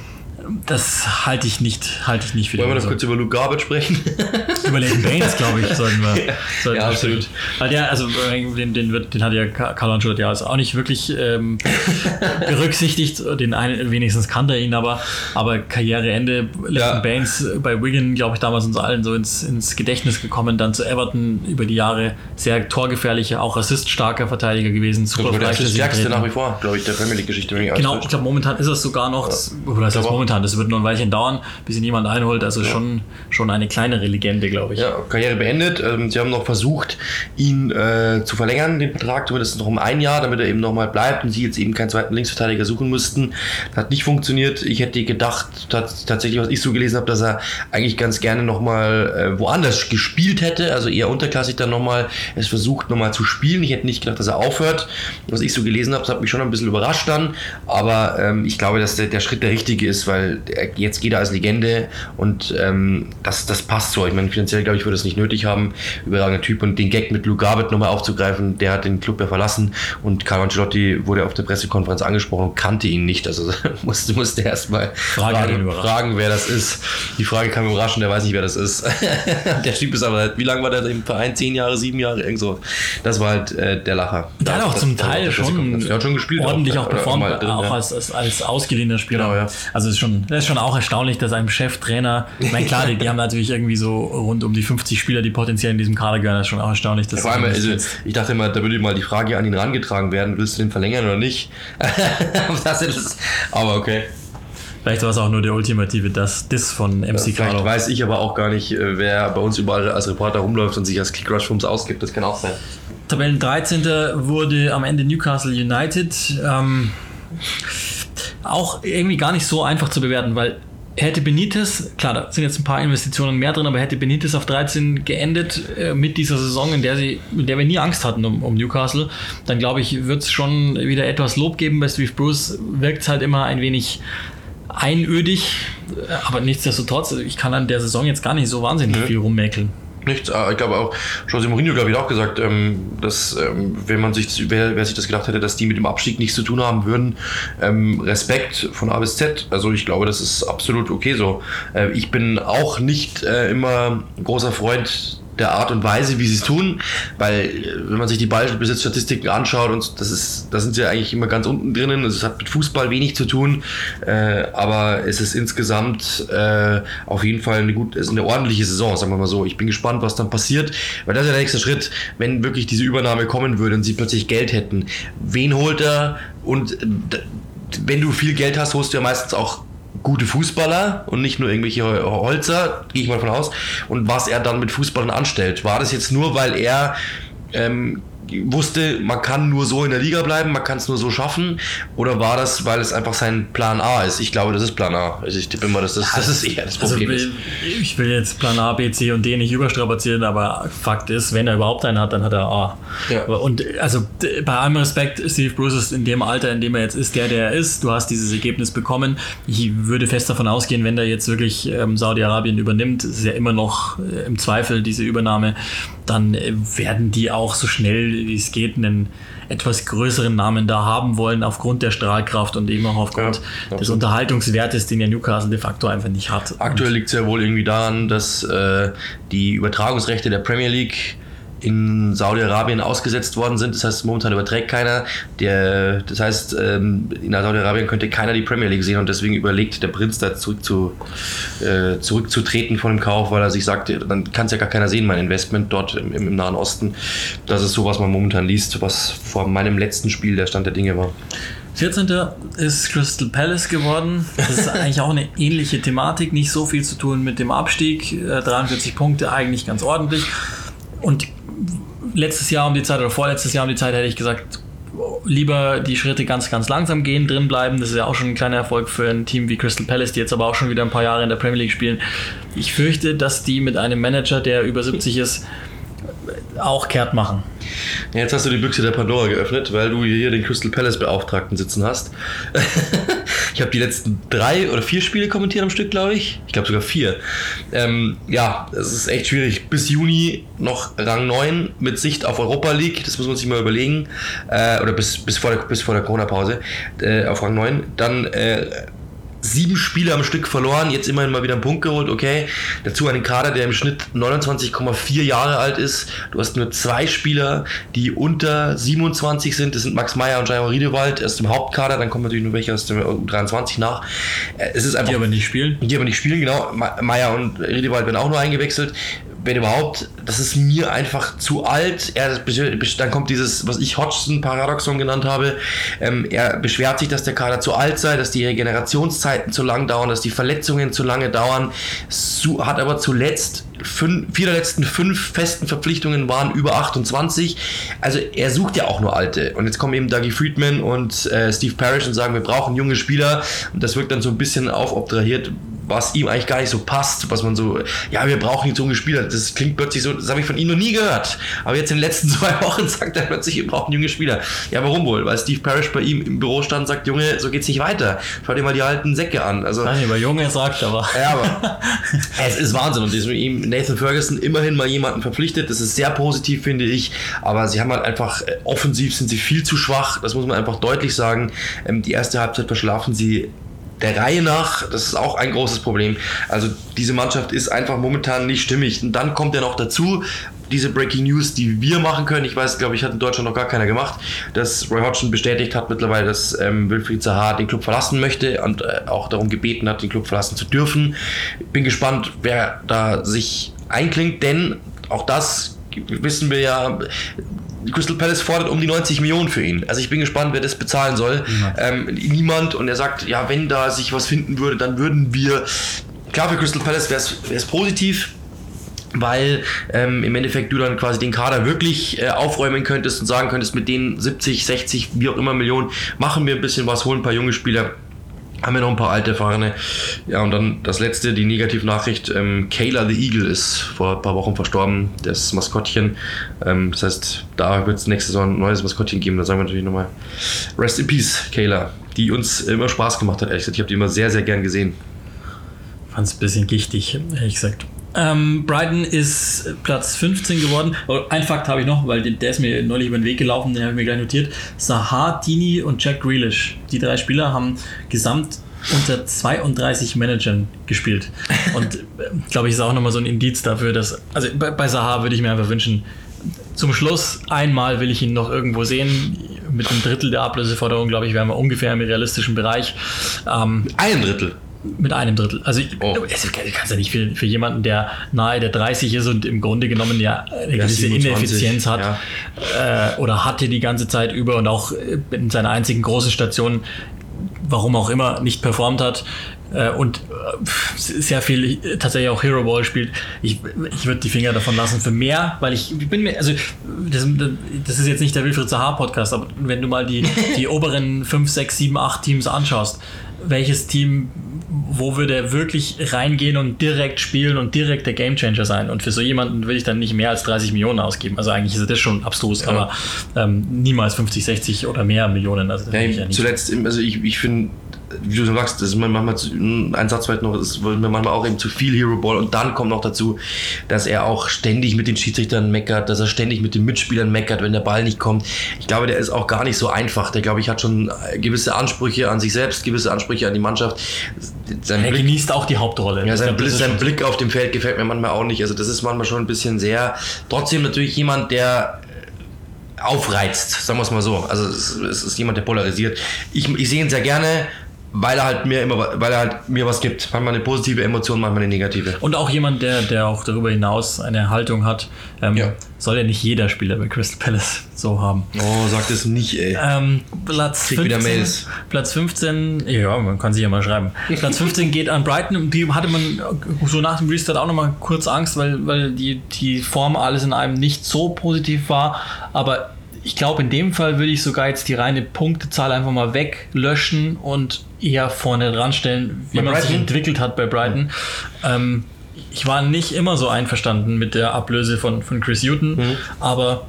das halte ich nicht, halte ich nicht für die Wollen wir noch kurz über Luke Garbutt sprechen? Über Leighton Baines, glaube ich, sollten wir. Sollten ja, wir absolut. Sprechen. Weil der, also den, den, wird, den hat ja Carlo Ancelotti ja auch nicht wirklich ähm, berücksichtigt. Den einen, wenigstens kannte er ihn, aber, aber Karriereende. Leighton ja. Baines bei Wigan, glaube ich, damals uns allen so ins, ins Gedächtnis gekommen. Dann zu Everton über die Jahre sehr torgefährlicher, auch assiststarker Verteidiger gewesen. Super der stärkste nach wie vor, glaube ich, der Premier League-Geschichte. Genau, ich glaube, momentan ist es sogar noch, ja. oder das heißt momentan, das wird nur ein Weilchen dauern, bis ihn jemand einholt. Also ja. schon, schon eine kleinere Legende, glaube ich. Ja, Karriere beendet. Sie haben noch versucht, ihn äh, zu verlängern, den Vertrag, zumindest noch um ein Jahr, damit er eben nochmal bleibt und sie jetzt eben keinen zweiten Linksverteidiger suchen müssten. Das hat nicht funktioniert. Ich hätte gedacht, tatsächlich, was ich so gelesen habe, dass er eigentlich ganz gerne nochmal äh, woanders gespielt hätte, also eher unterklassig dann nochmal es versucht, nochmal zu spielen. Ich hätte nicht gedacht, dass er aufhört. Was ich so gelesen habe, das hat mich schon ein bisschen überrascht dann, aber ähm, ich glaube, dass der, der Schritt der richtige ist, weil er, jetzt geht er als Legende und ähm, das, das passt so. Ich meine, finanziell, glaube ich, würde es nicht nötig haben, überragender Typ, und den Gag mit Luke Garbutt nochmal aufzugreifen, der hat den Club ja verlassen und Carlo Ancelotti wurde auf der Pressekonferenz angesprochen und kannte ihn nicht, also musste, musste erst mal fragen, fragen, wer das ist. Die Frage kam überraschend, der weiß nicht, wer das ist. Der Typ ist aber, wie lange war der im Verein? Zehn Jahre, sieben Jahre, irgend so. Das war halt äh, der Lacher. Der hat auch zum Teil schon, der hat schon gespielt, ordentlich auch, auch performt, drin, auch ja. als, als, als ausgeliehener Spieler. Genau, ja. Also ist schon, das ist schon auch erstaunlich, dass ein Cheftrainer, ich meine klar, die, die haben natürlich irgendwie so rund um die fünfzig Spieler, die potenziell in diesem Kader gehören, das ist schon auch erstaunlich. Dass ja, vor allem, also, ich dachte immer, da würde mal die Frage an ihn herangetragen werden, willst du den verlängern oder nicht? das ist, aber okay. Vielleicht war es auch nur der ultimative Diss von M C ja, Carlo. Vielleicht weiß ich aber auch gar nicht, wer bei uns überall als Reporter rumläuft und sich als Kickrush für uns ausgibt, das kann auch sein. Tabellen dreizehnter wurde am Ende Newcastle United. Ähm, auch irgendwie gar nicht so einfach zu bewerten, weil hätte Benitez, klar, da sind jetzt ein paar Investitionen mehr drin, aber hätte Benitez auf dreizehn geendet äh, mit dieser Saison, in der sie, in der wir nie Angst hatten um, um Newcastle, dann glaube ich, wird es schon wieder etwas Lob geben. Bei Steve Bruce wirkt es halt immer ein wenig einödig, aber nichtsdestotrotz, ich kann an der Saison jetzt gar nicht so wahnsinnig Nö. viel rummäkeln. Nichts, ich glaube auch, José Mourinho, glaube ich, auch gesagt, ähm, dass, ähm, wenn man sich, wer, wer sich das gedacht hätte, dass die mit dem Abstieg nichts zu tun haben würden, ähm, Respekt von A bis Z, also ich glaube, das ist absolut okay so. Äh, ich bin auch nicht äh, immer großer Freund der Art und Weise, wie sie es tun, weil wenn man sich die Ballbesitzstatistiken anschaut, und das ist, da sind sie eigentlich immer ganz unten drinnen, es hat mit Fußball wenig zu tun, äh, aber es ist insgesamt äh, auf jeden Fall eine gut, es ist eine ordentliche Saison, sagen wir mal so. Ich bin gespannt, was dann passiert, weil das ist ja der nächste Schritt, wenn wirklich diese Übernahme kommen würde und sie plötzlich Geld hätten. Wen holt er? Und wenn du viel Geld hast, holst du ja meistens auch gute Fußballer und nicht nur irgendwelche Holzer, gehe ich mal von aus. Und was er dann mit Fußballern anstellt, war das jetzt nur, weil er ähm, wusste, man kann nur so in der Liga bleiben, man kann es nur so schaffen, oder war das, weil es einfach sein Plan A ist? Ich glaube, das ist Plan A. Also ich tippe immer, dass das, das ist eher das Problem also, ist. Ich will jetzt Plan A, B, C und D nicht überstrapazieren, aber Fakt ist, wenn er überhaupt einen hat, dann hat er A. Ja. Und also bei allem Respekt, Steve Bruce ist in dem Alter, in dem er jetzt ist, der, der er ist. Du hast dieses Ergebnis bekommen. Ich würde fest davon ausgehen, wenn der jetzt wirklich ähm, Saudi-Arabien übernimmt, ist ja immer noch äh, im Zweifel diese Übernahme, dann äh, werden die auch so schnell wie es geht einen etwas größeren Namen da haben wollen, aufgrund der Strahlkraft und eben auch aufgrund ja, des Unterhaltungswertes, den ja Newcastle de facto einfach nicht hat. Aktuell liegt es ja wohl irgendwie daran, dass äh, die Übertragungsrechte der Premier League in Saudi-Arabien ausgesetzt worden sind. Das heißt, momentan überträgt keiner. Der, das heißt, in Saudi-Arabien könnte keiner die Premier League sehen, und deswegen überlegt der Prinz da zurück zu, äh, zurückzutreten von dem Kauf, weil er sich sagt, dann kann es ja gar keiner sehen, mein Investment dort im, im Nahen Osten. Das ist so, was man momentan liest, was vor meinem letzten Spiel der Stand der Dinge war. vierzehnter ist Crystal Palace geworden. Das ist eigentlich auch eine ähnliche Thematik, nicht so viel zu tun mit dem Abstieg. dreiundvierzig Punkte, eigentlich ganz ordentlich. Und letztes Jahr um die Zeit oder vorletztes Jahr um die Zeit hätte ich gesagt, lieber die Schritte ganz, ganz langsam gehen, drin bleiben. Das ist ja auch schon ein kleiner Erfolg für ein Team wie Crystal Palace, die jetzt aber auch schon wieder ein paar Jahre in der Premier League spielen. Ich fürchte, dass die mit einem Manager, der über siebzig ist, auch kehrt machen. Ja, jetzt hast du die Büchse der Pandora geöffnet, weil du hier den Crystal Palace Beauftragten sitzen hast. Ich habe die letzten drei oder vier Spiele kommentiert am Stück, glaube ich. Ich glaube sogar vier. Ähm, ja, es ist echt schwierig. Bis Juni noch Rang neun mit Sicht auf Europa League. Das muss man sich mal überlegen. Äh, oder bis, bis vor der, bis vor der Corona-Pause äh, auf Rang neun. Dann äh, sieben Spiele am Stück verloren, jetzt immerhin mal wieder einen Punkt geholt, okay. Dazu einen Kader, der im Schnitt neunundzwanzig Komma vier Jahre alt ist. Du hast nur zwei Spieler, die unter siebenundzwanzig sind. Das sind Max Meyer und Jairo Riedewald aus dem Hauptkader. Dann kommen natürlich nur welche aus dem U dreiundzwanzig nach. Es ist einfach, die aber nicht spielen. Die aber nicht spielen, genau. Meyer und Riedewald werden auch nur eingewechselt. Wenn überhaupt, das ist mir einfach zu alt. Er, dann kommt dieses, was ich Hodgson-Paradoxon genannt habe. Ähm, er beschwert sich, dass der Kader zu alt sei, dass die Regenerationszeiten zu lang dauern, dass die Verletzungen zu lange dauern. So, hat aber zuletzt fünf, vier der letzten fünf festen Verpflichtungen waren über achtundzwanzig. Also er sucht ja auch nur Alte. Und jetzt kommen eben Dougie Freedman und äh, Steve Parish und sagen, wir brauchen junge Spieler. Und das wirkt dann so ein bisschen aufobtrahiert, was ihm eigentlich gar nicht so passt, was man so, ja, wir brauchen jetzt junge Spieler. Das klingt plötzlich so, das habe ich von ihm noch nie gehört. Aber jetzt in den letzten zwei Wochen sagt er plötzlich, wir brauchen junge Spieler. Ja, warum wohl? Weil Steve Parish bei ihm im Büro stand und sagt, Junge, so geht's nicht weiter. Schau dir mal die alten Säcke an. Also, nein, über Junge sagt aber. Ja, aber es ist Wahnsinn. Und mit ihm Nathan Ferguson immerhin mal jemanden verpflichtet. Das ist sehr positiv, finde ich. Aber sie haben halt einfach, offensiv sind sie viel zu schwach. Das muss man einfach deutlich sagen. Die erste Halbzeit verschlafen sie der Reihe nach, das ist auch ein großes Problem. Also diese Mannschaft ist einfach momentan nicht stimmig. Und dann kommt ja noch dazu, diese Breaking News, die wir machen können. Ich weiß, glaube ich, hat in Deutschland noch gar keiner gemacht, dass Roy Hodgson bestätigt hat mittlerweile, dass ähm, Wilfried Zaha den Club verlassen möchte und äh, auch darum gebeten hat, den Club verlassen zu dürfen. Bin gespannt, wer da sich einklingt, denn auch das wissen wir ja, Crystal Palace fordert um die neunzig Millionen für ihn. Also ich bin gespannt, wer das bezahlen soll. Ähm, niemand. Und er sagt, ja, wenn da sich was finden würde, dann würden wir, klar, für Crystal Palace wäre es positiv, weil ähm, im Endeffekt du dann quasi den Kader wirklich äh, aufräumen könntest und sagen könntest, mit den siebzig, sechzig, wie auch immer Millionen, machen wir ein bisschen was, holen ein paar junge Spieler. Haben wir noch ein paar alte Erfahrene. Ja, und dann das letzte, die Negativnachricht. Ähm, Kayla the Eagle ist vor ein paar Wochen verstorben, das Maskottchen. Ähm, das heißt, da wird es nächste Saison ein neues Maskottchen geben. Da sagen wir natürlich nochmal Rest in Peace, Kayla, die uns immer Spaß gemacht hat, ehrlich gesagt. Ich habe die immer sehr, sehr gern gesehen. Fand es ein bisschen gichtig, ehrlich gesagt. Ähm, Brighton ist Platz fünfzehn geworden. Ein Fakt habe ich noch, weil der ist mir neulich über den Weg gelaufen, den habe ich mir gleich notiert. Zaha, Dini und Jack Grealish, die drei Spieler haben gesamt unter zweiunddreißig Managern gespielt. Und glaube ich, ist auch nochmal so ein Indiz dafür, dass, also bei, bei Zaha würde ich mir einfach wünschen, zum Schluss einmal will ich ihn noch irgendwo sehen. Mit einem Drittel der Ablöseforderung, glaube ich, wären wir ungefähr im realistischen Bereich. Ähm, Ein Drittel? Mit einem Drittel. Also oh. Es kannst ja nicht für, für jemanden, der nahe der dreißig ist und im Grunde genommen ja eine ja, gewisse siebenundzwanzig, Ineffizienz hat, ja. äh, oder hatte die ganze Zeit über und auch in seiner einzigen großen Station, warum auch immer, nicht performt hat äh, und äh, sehr viel tatsächlich auch Hero Ball spielt. Ich, ich würde die Finger davon lassen für mehr, weil ich, ich bin mir, also das, das ist jetzt nicht der Wilfried Zaha Podcast, aber wenn du mal die, die oberen fünf, sechs, sieben, acht Teams anschaust, welches Team, wo würde er wirklich reingehen und direkt spielen und direkt der Gamechanger sein? Und für so jemanden will ich dann nicht mehr als dreißig Millionen ausgeben. Also eigentlich ist das schon abstrus, ja. aber ähm, niemals fünfzig, sechzig oder mehr Millionen. Also das ja, ich ja nicht. Zuletzt, also ich, ich finde, wie du schon sagst, das ist manchmal zu, ein Satz vielleicht noch, das ist mir manchmal auch eben zu viel Hero Ball und dann kommt noch dazu, dass er auch ständig mit den Schiedsrichtern meckert, dass er ständig mit den Mitspielern meckert, wenn der Ball nicht kommt. Ich glaube, der ist auch gar nicht so einfach. Der, glaube ich, hat schon gewisse Ansprüche an sich selbst, gewisse Ansprüche an die Mannschaft. Sein er Blick, genießt auch die Hauptrolle. Ja, sein, glaub, Blick, sein Blick auf dem Feld gefällt mir manchmal auch nicht. Also das ist manchmal schon ein bisschen sehr, trotzdem natürlich jemand, der aufreizt, sagen wir es mal so. Also es ist jemand, der polarisiert. Ich, ich sehe ihn sehr gerne. weil er halt mir immer, weil er halt mir was gibt. Manchmal eine positive Emotion, manchmal eine negative. Und auch jemand, der, der auch darüber hinaus eine Haltung hat. Ähm, ja. Soll ja nicht jeder Spieler bei Crystal Palace so haben. Oh, sag das nicht, ey. Ähm, Platz Krieg fünfzehn, wieder Mails. Platz fünfzehn, ja, man kann sich ja mal schreiben. Platz fünfzehn geht an Brighton. Die hatte man so nach dem Restart auch nochmal kurz Angst, weil, weil die, die Form alles in einem nicht so positiv war. Aber ich glaube, in dem Fall würde ich sogar jetzt die reine Punktezahl einfach mal weglöschen und eher vorne dran stellen, wie bei man Brighton? sich entwickelt hat bei Brighton. Ja. Ähm, ich war nicht immer so einverstanden mit der Ablöse von, von Chris Hughton, mhm. aber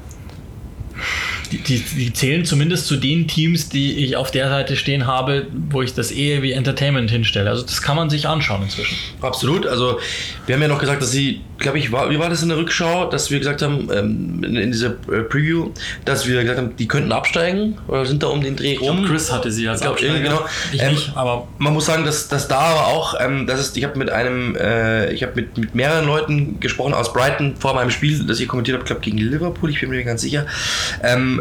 die, die, die zählen zumindest zu den Teams, die ich auf der Seite stehen habe, wo ich das eher wie Entertainment hinstelle. Also das kann man sich anschauen inzwischen. Absolut. Also wir haben ja noch gesagt, dass sie, glaube ich, war, wie war das in der Rückschau, dass wir gesagt haben, ähm, in, in dieser äh, Preview, dass wir gesagt haben, die könnten absteigen oder sind da um den Dreh rum. Chris hatte sie als glaub, Absteiger. Genau. Ich ähm, nicht, aber man muss sagen, dass, dass da aber auch, ähm, das ist, ich habe mit einem, äh, ich habe mit, mit mehreren Leuten gesprochen aus Brighton vor meinem Spiel, das ich kommentiert habe, glaube gegen Liverpool, ich bin mir ganz sicher. Ähm,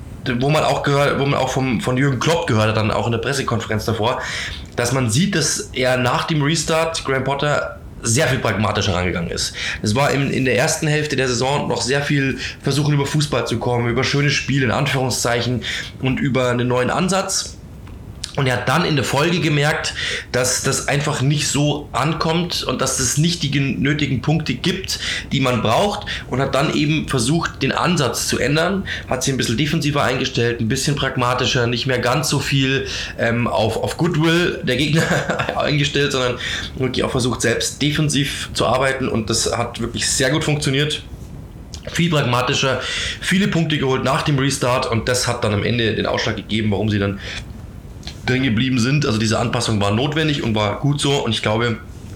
wo man auch gehört, wo man auch vom, von Jürgen Klopp gehört hat, dann auch in der Pressekonferenz davor, dass man sieht, dass er nach dem Restart, Graham Potter, sehr viel pragmatischer rangegangen ist. Es war in, in der ersten Hälfte der Saison noch sehr viel Versuchen, über Fußball zu kommen, über schöne Spiele, in Anführungszeichen, und über einen neuen Ansatz. Und er hat dann in der Folge gemerkt, dass das einfach nicht so ankommt und dass es nicht die nötigen Punkte gibt, die man braucht, und hat dann eben versucht, den Ansatz zu ändern, hat sich ein bisschen defensiver eingestellt, ein bisschen pragmatischer, nicht mehr ganz so viel ähm, auf, auf Goodwill der Gegner eingestellt, sondern wirklich auch versucht, selbst defensiv zu arbeiten, und das hat wirklich sehr gut funktioniert. Viel pragmatischer, viele Punkte geholt nach dem Restart, und das hat dann am Ende den Ausschlag gegeben, warum sie dann drin geblieben sind. Also diese Anpassung war notwendig und war gut so, und ich glaube,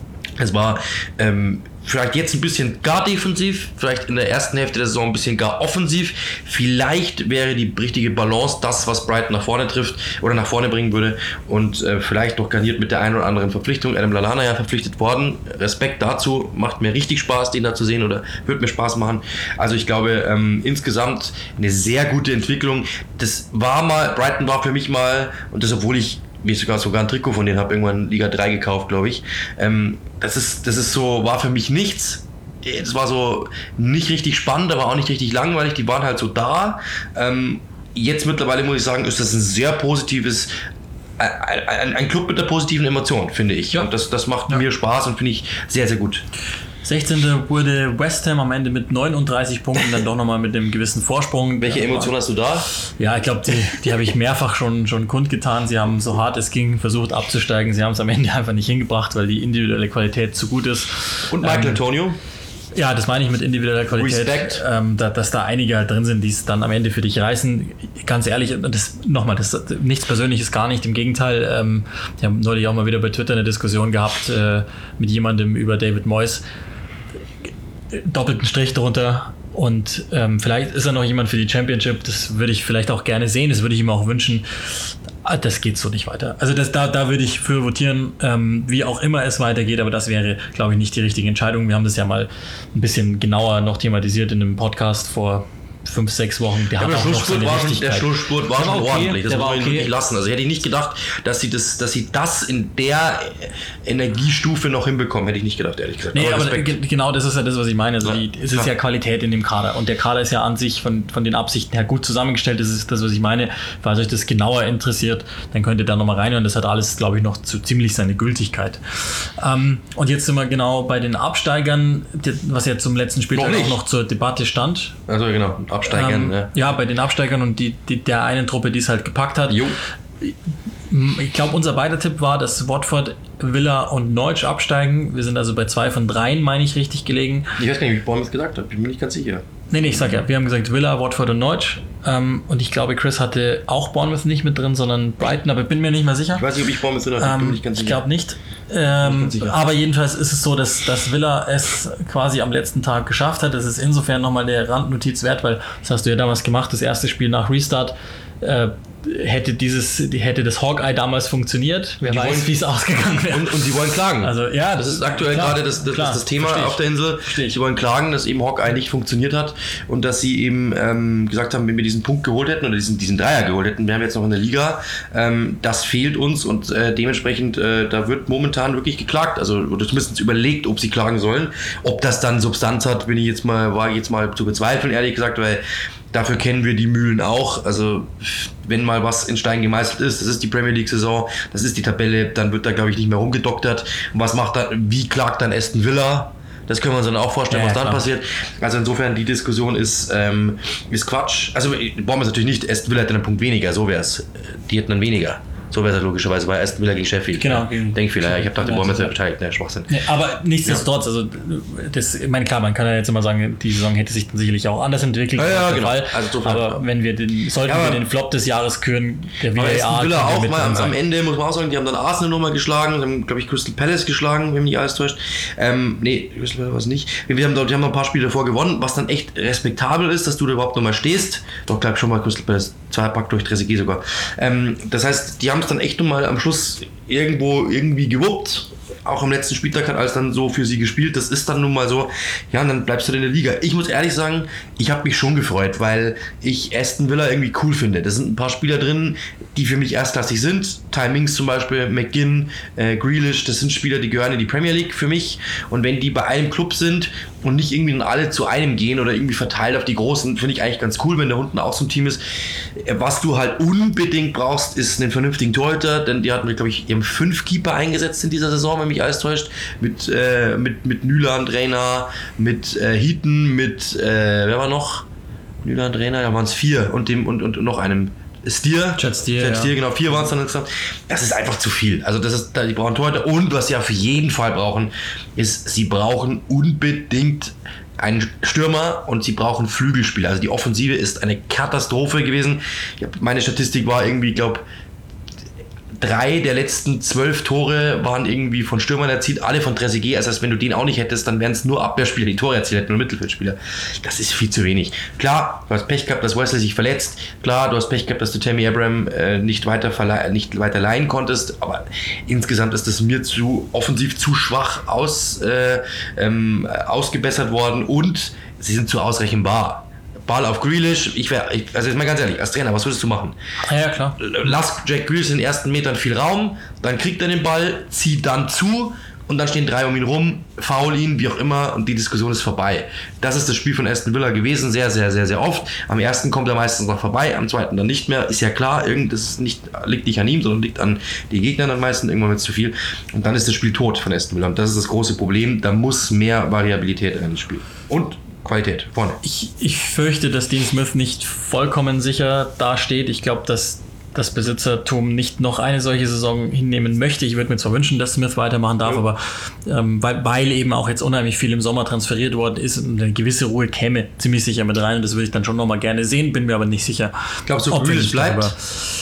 es war ähm, vielleicht jetzt ein bisschen gar defensiv, vielleicht in der ersten Hälfte der Saison ein bisschen gar offensiv. Vielleicht wäre die richtige Balance das, was Brighton nach vorne trifft oder nach vorne bringen würde, und äh, vielleicht noch garniert mit der einen oder anderen Verpflichtung. Adam Lallana ja verpflichtet worden. Respekt dazu, macht mir richtig Spaß, den da zu sehen, oder wird mir Spaß machen. Also ich glaube, ähm, insgesamt eine sehr gute Entwicklung. Das war mal, Brighton war für mich mal, und das obwohl ich mir sogar sogar ein Trikot von denen habe, irgendwann Liga drei gekauft, glaube ich. Ähm, das ist, das ist so, war für mich nichts. Es war so nicht richtig spannend, aber auch nicht richtig langweilig. Die waren halt so da. Ähm, jetzt mittlerweile muss ich sagen, ist das ein sehr positives, ein, ein, ein Club mit einer positiven Emotion, finde ich. Ja. Und das, das macht ja. mir Spaß und finde ich sehr, sehr gut. sechzehnter wurde West Ham am Ende mit neununddreißig Punkten, dann doch nochmal mit einem gewissen Vorsprung. Welche Emotion hast du da? Ja, ich glaube, die, die habe ich mehrfach schon, schon kundgetan. Sie haben so hart es ging versucht abzusteigen. Sie haben es am Ende einfach nicht hingebracht, weil die individuelle Qualität zu gut ist. Und Michael ähm, Antonio? Ja, das meine ich mit individueller Qualität. Respekt. Ähm, da, dass da einige halt drin sind, die es dann am Ende für dich reißen. Ganz ehrlich, das nochmal, das ist nichts Persönliches, gar nicht. Im Gegenteil, ähm, ich habe neulich auch mal wieder bei Twitter eine Diskussion gehabt äh, mit jemandem über David Moyes. Doppelten Strich drunter, und ähm, vielleicht ist er noch jemand für die Championship, das würde ich vielleicht auch gerne sehen, das würde ich ihm auch wünschen. Das geht so nicht weiter. Also das, da, da würde ich für votieren, ähm, wie auch immer es weitergeht, aber das wäre, glaube ich, nicht die richtige Entscheidung. Wir haben das ja mal ein bisschen genauer noch thematisiert in einem Podcast vor fünf, sechs Wochen. Der, ja, hat der, auch noch seine war schon, der Schlussspurt war schon okay, ordentlich. Das muss man okay. wirklich lassen. Also hätte ich nicht gedacht, dass sie das, dass sie das in der Energiestufe noch hinbekommen. Hätte ich nicht gedacht, ehrlich gesagt. Nee, aber, aber g- genau das ist ja das, was ich meine. Also ja. die, es ist ja. ja Qualität in dem Kader. Und der Kader ist ja an sich von, von den Absichten her gut zusammengestellt. Das ist das, was ich meine. Falls euch das genauer interessiert, dann könnt ihr da nochmal reinhören. Das hat alles, glaube ich, noch zu, ziemlich seine Gültigkeit. Ähm, und jetzt sind wir genau bei den Absteigern, was ja zum letzten Spieltag noch auch noch zur Debatte stand. Also genau, Absteigern. Ähm, ja. ja, bei den Absteigern und die, die, der einen Truppe, die es halt gepackt hat. Jo. Ich glaube, unser beider Tipp war, dass Watford, Villa und Norwich absteigen. Wir sind also bei zwei von dreien, meine ich, richtig gelegen. Ich weiß gar nicht, wie ich Bournemouth gesagt habe. Bin mir nicht ganz sicher. Nee, nee, ich sag ja, wir haben gesagt Villa, Watford und Norwich. Ähm, und ich glaube, Chris hatte auch Bournemouth nicht mit drin, sondern Brighton, aber bin mir nicht mehr sicher. Ich weiß nicht, ob ich Bournemouth drin hatte. Ähm, bin mir nicht ganz sicher. Ich glaube nicht. Ähm, nicht aber jedenfalls ist es so, dass, dass Villa es quasi am letzten Tag geschafft hat. Das ist insofern nochmal eine Randnotiz wert, weil das hast du ja damals gemacht, das erste Spiel nach Restart. Äh, hätte dieses, hätte das Hawkeye damals funktioniert, wer Die weiß, wie es ausgegangen wäre. Und, und sie wollen klagen. Also, ja, das ist aktuell klar, gerade das, das, klar, das Thema verstehe ich. auf der Insel. Verstehe ich. Sie wollen klagen, dass eben Hawkeye nicht funktioniert hat und dass sie eben ähm, gesagt haben, wenn wir diesen Punkt geholt hätten oder diesen, diesen Dreier geholt hätten, wären wir jetzt noch in der Liga. Ähm, das fehlt uns und äh, dementsprechend, äh, da wird momentan wirklich geklagt. Also, oder zumindest überlegt, ob sie klagen sollen. Ob das dann Substanz hat, bin ich jetzt mal, war ich jetzt mal zu bezweifeln, ehrlich gesagt, weil dafür kennen wir die Mühlen auch. Also wenn mal was in Stein gemeißelt ist, das ist die Premier League-Saison, das ist die Tabelle, dann wird da, glaube ich, nicht mehr rumgedoktert. Und was macht dann, wie klagt dann Aston Villa? Das können wir uns dann auch vorstellen, ja, was dann klar. passiert. Also insofern, die Diskussion ist, ähm, ist Quatsch. Also wollen wir es natürlich nicht, Aston Villa hätte einen Punkt weniger, so wäre es. Die hätten dann weniger. So wäre es logischerweise bei Aston Villa gegen Sheffield. Genau. Gegen Denkfehler. Ja. Ich habe gedacht, die Bournemouth beteiligt. Ne, Schwachsinn. Nee, aber nichtsdestotrotz, ja. also das, ich meine, klar, man kann ja jetzt immer sagen, die Saison hätte sich dann sicherlich auch anders entwickelt. Ja, ja genau. Fall. Also so aber ja. wenn wir den, sollten ja, wir den Flop des Jahres küren, der V A R Aston Villa auch mal am, am Ende, muss man auch sagen, die haben dann Arsenal nochmal geschlagen, haben, glaube ich, Crystal Palace geschlagen, wenn mich nicht alles täuscht. Ähm, nee, Crystal Palace war es nicht. Wir haben, die haben noch ein paar Spiele davor gewonnen, was dann echt respektabel ist, dass du da überhaupt nochmal stehst. Doch, glaube ich, schon mal Crystal Palace, zwei Pack durch Trezeguet sogar. Ähm, das heißt, die haben es dann echt nochmal am Schluss irgendwo irgendwie gewuppt. Auch am letzten Spieltag hat alles dann so für sie gespielt. Das ist dann nun mal so. Ja, und dann bleibst du in der Liga. Ich muss ehrlich sagen, ich habe mich schon gefreut, weil ich Aston Villa irgendwie cool finde. Da sind ein paar Spieler drin, die für mich erstklassig sind. Ty Mings zum Beispiel, McGinn, äh, Grealish, das sind Spieler, die gehören in die Premier League für mich. Und wenn die bei einem Club sind und nicht irgendwie alle zu einem gehen oder irgendwie verteilt auf die Großen, finde ich eigentlich ganz cool, wenn da unten auch so ein Team ist. Was du halt unbedingt brauchst, ist einen vernünftigen Torhüter, denn die hatten, glaube ich, die haben fünf Keeper eingesetzt in dieser Saison, wenn mich alles täuscht. Mit, äh, mit, mit Nyland, Reina, mit äh, Heaton, mit, äh, wer war noch? Nyland, Reina, da waren es vier und, dem, und, und noch einem Stier. Chad Stier, Chad Stier, ja. genau, vier waren es dann insgesamt. Das ist einfach zu viel. Also das ist, die brauchen Torhüter und was sie auf jeden Fall brauchen, ist, sie brauchen unbedingt einen Stürmer und sie brauchen Flügelspieler. Also die Offensive ist eine Katastrophe gewesen. Ich hab, meine Statistik war irgendwie, ich glaube, drei der letzten zwölf Tore waren irgendwie von Stürmern erzielt, alle von Trezeguet. Das heißt, wenn du den auch nicht hättest, dann wären es nur Abwehrspieler, die Tore erzielt hätten, nur Mittelfeldspieler. Das ist viel zu wenig. Klar, du hast Pech gehabt, dass Wesley sich verletzt. Klar, du hast Pech gehabt, dass du Tammy Abraham äh, nicht, weiter verle- nicht weiter leihen konntest. Aber insgesamt ist das mir zu offensiv zu schwach aus, äh, ähm, ausgebessert worden und sie sind zu ausrechenbar. Ball auf Grealish, ich wäre, also jetzt mal ganz ehrlich, als Trainer, was würdest du machen? Ah, ja, klar. Lass Jack Grealish in den ersten Metern viel Raum, dann kriegt er den Ball, zieht dann zu und dann stehen drei um ihn rum, foul ihn, wie auch immer, und die Diskussion ist vorbei. Das ist das Spiel von Aston Villa gewesen, sehr, sehr, sehr, sehr oft. Am ersten kommt er meistens noch vorbei, am zweiten dann nicht mehr. Ist ja klar, das nicht, liegt nicht an ihm, sondern liegt an den Gegnern am meisten, irgendwann wird es zu viel. Und dann ist das Spiel tot von Aston Villa. Und das ist das große Problem, da muss mehr Variabilität in das Spiel. Und Qualität, vorne. Ich, ich fürchte, dass Dean Smith nicht vollkommen sicher dasteht. Ich glaube, dass das Besitzertum nicht noch eine solche Saison hinnehmen möchte. Ich würde mir zwar wünschen, dass Smith weitermachen darf, ja. aber ähm, weil, weil eben auch jetzt unheimlich viel im Sommer transferiert worden ist und eine gewisse Ruhe käme ziemlich sicher mit rein. Und das würde ich dann schon nochmal gerne sehen, bin mir aber nicht sicher. Glaubst du, Grealish bleibt?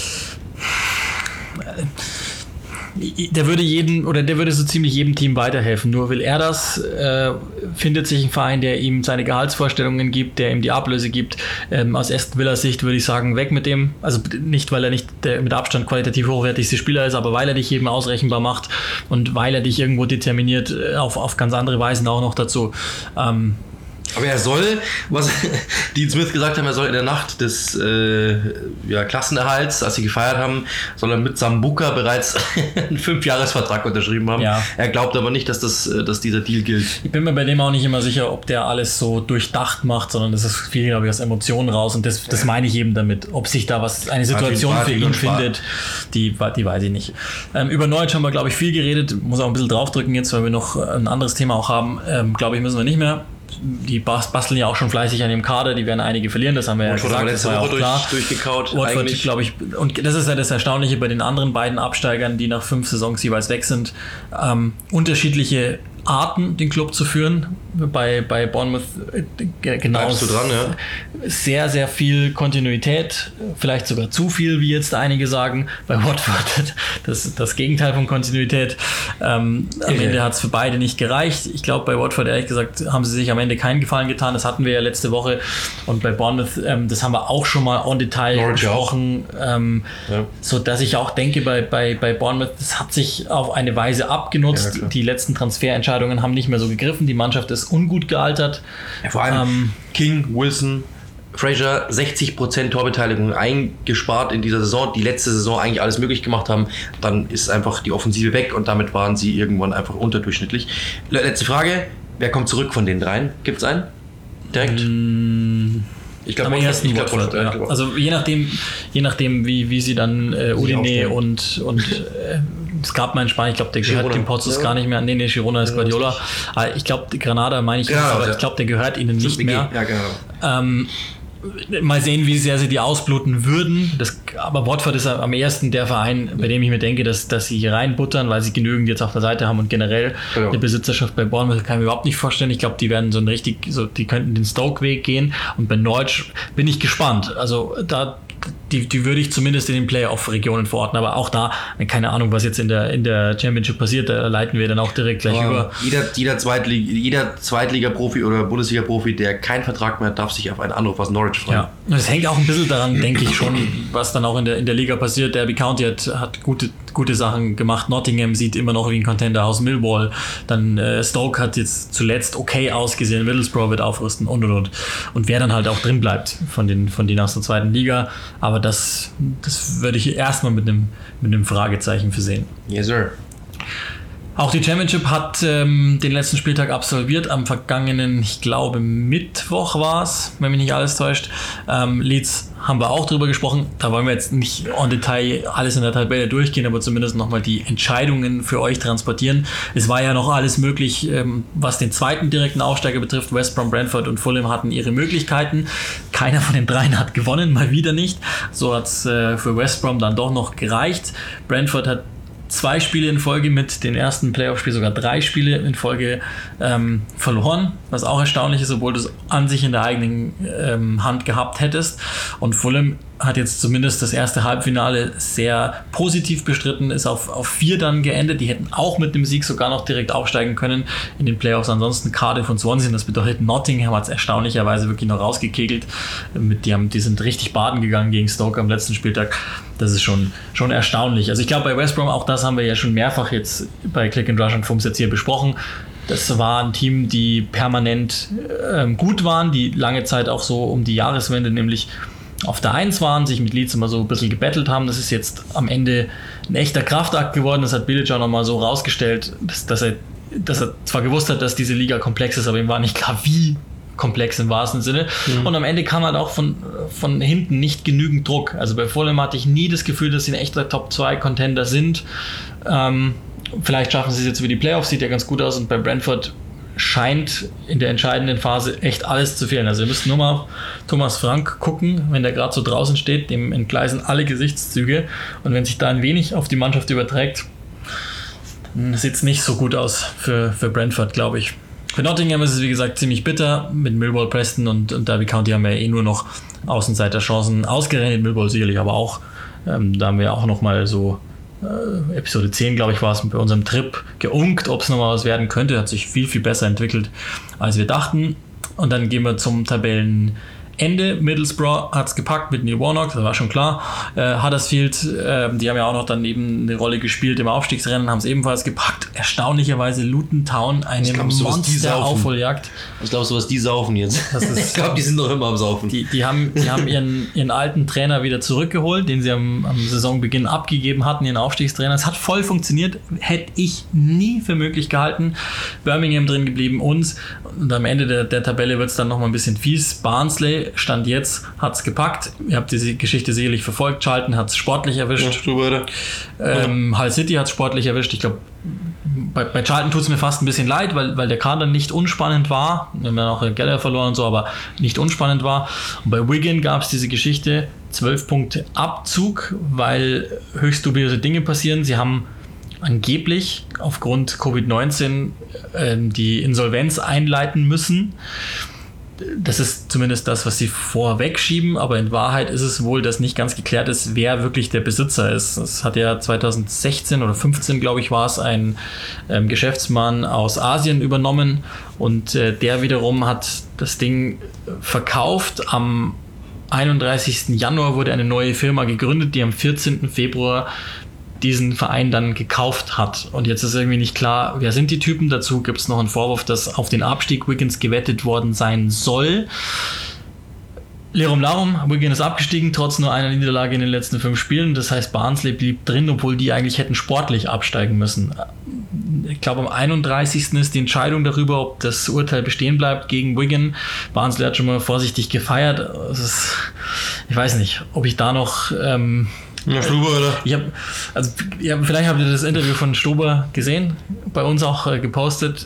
Der würde jeden oder der würde so ziemlich jedem Team weiterhelfen. Nur will er das, äh, findet sich ein Verein, der ihm seine Gehaltsvorstellungen gibt, der ihm die Ablöse gibt. Ähm, aus Aston Villas Sicht würde ich sagen, weg mit dem. Also nicht, weil er nicht der mit Abstand qualitativ hochwertigste Spieler ist, aber weil er dich jedem ausrechenbar macht und weil er dich irgendwo determiniert auf, auf ganz andere Weisen auch noch dazu. Ähm, Aber er soll, was Dean Smith gesagt haben, er soll in der Nacht des äh, ja, Klassenerhalts, als sie gefeiert haben, soll er mit Sambuca bereits einen Fünfjahresvertrag unterschrieben haben. Ja. Er glaubt aber nicht, dass, das, dass dieser Deal gilt. Ich bin mir bei dem auch nicht immer sicher, ob der alles so durchdacht macht, sondern das ist viel, glaube ich, aus Emotionen raus und das, das meine ich eben damit. Ob sich da was, eine Situation für ihn findet, die, die weiß ich nicht. Ähm, über Norwich haben wir, glaube ich, viel geredet. Muss auch ein bisschen draufdrücken jetzt, weil wir noch ein anderes Thema auch haben. Ähm, glaube ich, müssen wir nicht mehr. Die basteln ja auch schon fleißig an dem Kader, die werden einige verlieren, das haben wir ja Watford gesagt, das war ja auch durch, klar. Durchgekaut, Watford, glaube ich, und das ist ja das Erstaunliche bei den anderen beiden Absteigern, die nach fünf Saisons jeweils weg sind. Ähm, unterschiedliche Arten, den Club zu führen. Bei, bei Bournemouth äh, genau. Bleibst du dran, ja? Sehr, sehr viel Kontinuität, vielleicht sogar zu viel, wie jetzt einige sagen. Bei Watford das, das Gegenteil von Kontinuität. Ähm, am ja. Ende hat es für beide nicht gereicht. Ich glaube, bei Watford, ehrlich gesagt, haben sie sich am Ende keinen Gefallen getan. Das hatten wir ja letzte Woche. Und bei Bournemouth, ähm, das haben wir auch schon mal en Detail Norwich besprochen. Ähm, ja. So dass ich auch denke, bei, bei, bei Bournemouth, das hat sich auf eine Weise abgenutzt. Ja, die letzten Transferentscheidungen haben nicht mehr so gegriffen. Die Mannschaft ist ungut gealtert. Ja, vor allem ähm, King, Wilson, Fraser, sechzig Prozent Torbeteiligung eingespart in dieser Saison, die letzte Saison eigentlich alles möglich gemacht haben. Dann ist einfach die Offensive weg und damit waren sie irgendwann einfach unterdurchschnittlich. Letzte Frage, wer kommt zurück von den dreien? Gibt es einen? Direkt? Mm. Ich glaube, ich glaub, Watford, ja. Ja. Also je nachdem, je nachdem wie, wie sie dann äh, Udine und, und äh, es gab mal in Spanien, ich glaube, der gehört dem Potsos ja. gar nicht mehr. Nee, nee, Girona ist Guardiola. Aber ich glaube, Granada meine ich, genau, aber ja. ich glaube, der gehört ihnen nicht B G. mehr. Ja, genau. Ähm, mal sehen, wie sehr sie die ausbluten würden. Das, aber Watford ist am ersten der Verein, bei dem ich mir denke, dass, dass sie hier reinbuttern, weil sie genügend jetzt auf der Seite haben und generell genau. eine Besitzerschaft bei Bournemouth kann ich mir überhaupt nicht vorstellen. Ich glaube, die werden so ein richtig, so, die könnten den Stoke-Weg gehen und bei Norwich bin ich gespannt. Also da Die, die würde ich zumindest in den Playoff-Regionen verorten, aber auch da, keine Ahnung, was jetzt in der, in der Championship passiert, da leiten wir dann auch direkt gleich aber über. Jeder, jeder, Zweitlig- jeder Zweitliga-Profi oder Bundesliga-Profi, der keinen Vertrag mehr hat, darf sich auf einen Anruf aus Norwich freuen. Ja, das hängt auch ein bisschen daran, denke ich schon, was dann auch in der, in der Liga passiert. Derby County hat, hat gute, gute Sachen gemacht. Nottingham sieht immer noch wie ein Contender aus. Millwall, dann äh, Stoke hat jetzt zuletzt okay ausgesehen. Middlesbrough wird aufrüsten und und und. Und wer dann halt auch drin bleibt von den, von denen aus der zweiten Liga. Aber das, das würde ich erstmal mit einem, mit einem Fragezeichen versehen. Yes, sir. Auch die Championship hat ähm, den letzten Spieltag absolviert. Am vergangenen, ich glaube, Mittwoch war es, wenn mich nicht alles täuscht. Ähm, Leeds haben wir auch drüber gesprochen. Da wollen wir jetzt nicht en Detail alles in der Tabelle durchgehen, aber zumindest nochmal die Entscheidungen für euch transportieren. Es war ja noch alles möglich, ähm, was den zweiten direkten Aufsteiger betrifft. West Brom, Brentford und Fulham hatten ihre Möglichkeiten. Keiner von den dreien hat gewonnen, mal wieder nicht. So hat es äh, für West Brom dann doch noch gereicht. Brentford hat zwei Spiele in Folge mit den ersten Playoff-Spielen, sogar drei Spiele in Folge ähm, verloren, was auch erstaunlich ist, obwohl du es an sich in der eigenen ähm, Hand gehabt hättest. Und Fulham hat jetzt zumindest das erste Halbfinale sehr positiv bestritten, ist auf, auf vier dann geendet. Die hätten auch mit dem Sieg sogar noch direkt aufsteigen können in den Playoffs. Ansonsten Cardiff und Swansea, das bedeutet Nottingham hat es erstaunlicherweise wirklich noch rausgekegelt. Mit, die, haben, die sind richtig baden gegangen gegen Stoke am letzten Spieltag. Das ist schon, schon erstaunlich. Also ich glaube bei West Brom, auch das haben wir ja schon mehrfach jetzt bei Click and Rush und Fums jetzt hier besprochen. Das war ein Team, die permanent ähm, gut waren, die lange Zeit auch so um die Jahreswende nämlich auf der eins waren, sich mit Leeds immer so ein bisschen gebettelt haben. Das ist jetzt am Ende ein echter Kraftakt geworden. Das hat Bilic auch nochmal so rausgestellt, dass, dass, er, dass er zwar gewusst hat, dass diese Liga komplex ist, aber ihm war nicht klar, wie komplex im wahrsten Sinne. Mhm. Und am Ende kam halt auch von, von hinten nicht genügend Druck. Also bei Fulham hatte ich nie das Gefühl, dass sie ein echter Top zwei Contender sind. Ähm, vielleicht schaffen sie es jetzt über die Playoffs, sieht ja ganz gut aus. Und bei Brentford scheint in der entscheidenden Phase echt alles zu fehlen. Also ihr müsst nur mal auf Thomas Frank gucken, wenn der gerade so draußen steht, dem entgleisen alle Gesichtszüge und wenn sich da ein wenig auf die Mannschaft überträgt, sieht es nicht so gut aus für, für Brentford, glaube ich. Für Nottingham ist es wie gesagt ziemlich bitter. Mit Millwall, Preston und, und Derby County haben wir ja eh nur noch Außenseiterchancen ausgerechnet, Millwall sicherlich aber auch. Ähm, da haben wir auch nochmal so äh, Episode zehn, glaube ich, war es bei unserem Trip geunkt, ob es nochmal was werden könnte. Hat sich viel, viel besser entwickelt, als wir dachten. Und dann gehen wir zum Tabellenende. Middlesbrough hat es gepackt mit Neil Warnock, das war schon klar. Äh, Huddersfield, äh, die haben ja auch noch dann eben eine Rolle gespielt im Aufstiegsrennen, haben es ebenfalls gepackt. Erstaunlicherweise Luton Town, eine Monster-Aufholjagd. Was glaubst du, was die saufen jetzt? Das ist, ich glaube, die sind noch immer am Saufen. Die, die haben, die haben ihren, ihren alten Trainer wieder zurückgeholt, den sie am, am Saisonbeginn abgegeben hatten, ihren Aufstiegstrainer. Es hat voll funktioniert, hätte ich nie für möglich gehalten. Birmingham drin geblieben, uns. Und am Ende der, der Tabelle wird es dann nochmal ein bisschen fies. Barnsley Stand jetzt hat es gepackt. Ihr habt diese Geschichte sicherlich verfolgt. Charlton hat es sportlich erwischt. Ja, ähm, Hull City hat es sportlich erwischt. Ich glaube, bei, bei Charlton tut es mir fast ein bisschen leid, weil, weil der Kader nicht unspannend war. Wir haben ja auch Geller verloren und so, aber nicht unspannend war. Und bei Wigan gab es diese Geschichte, zwölf Punkte Abzug, weil höchst dubiose Dinge passieren. Sie haben angeblich aufgrund Covid neunzehn äh, die Insolvenz einleiten müssen. Das ist zumindest das, was sie vorweg schieben, aber in Wahrheit ist es wohl, dass nicht ganz geklärt ist, wer wirklich der Besitzer ist. Es hat ja zwanzig sechzehn oder fünfzehn, glaube ich, war es, ein ähm, Geschäftsmann aus Asien übernommen und äh, der wiederum hat das Ding verkauft. Am einunddreißigsten Januar wurde eine neue Firma gegründet, die am vierzehnten Februar diesen Verein dann gekauft hat. Und jetzt ist irgendwie nicht klar, wer sind die Typen. Dazu gibt es noch einen Vorwurf, dass auf den Abstieg Wiggins gewettet worden sein soll. Lerum Larum, Wigan ist abgestiegen, trotz nur einer Niederlage in den letzten fünf Spielen. Das heißt, Barnsley blieb drin, obwohl die eigentlich hätten sportlich absteigen müssen. Ich glaube, am einunddreißigsten ist die Entscheidung darüber, ob das Urteil bestehen bleibt gegen Wigan. Barnsley hat schon mal vorsichtig gefeiert. Das ist, ich weiß nicht, ob ich da noch... Ähm, Ja, Stuber, oder? Ich hab, also, ja, vielleicht habt ihr das Interview von Stuber gesehen, bei uns auch äh, gepostet.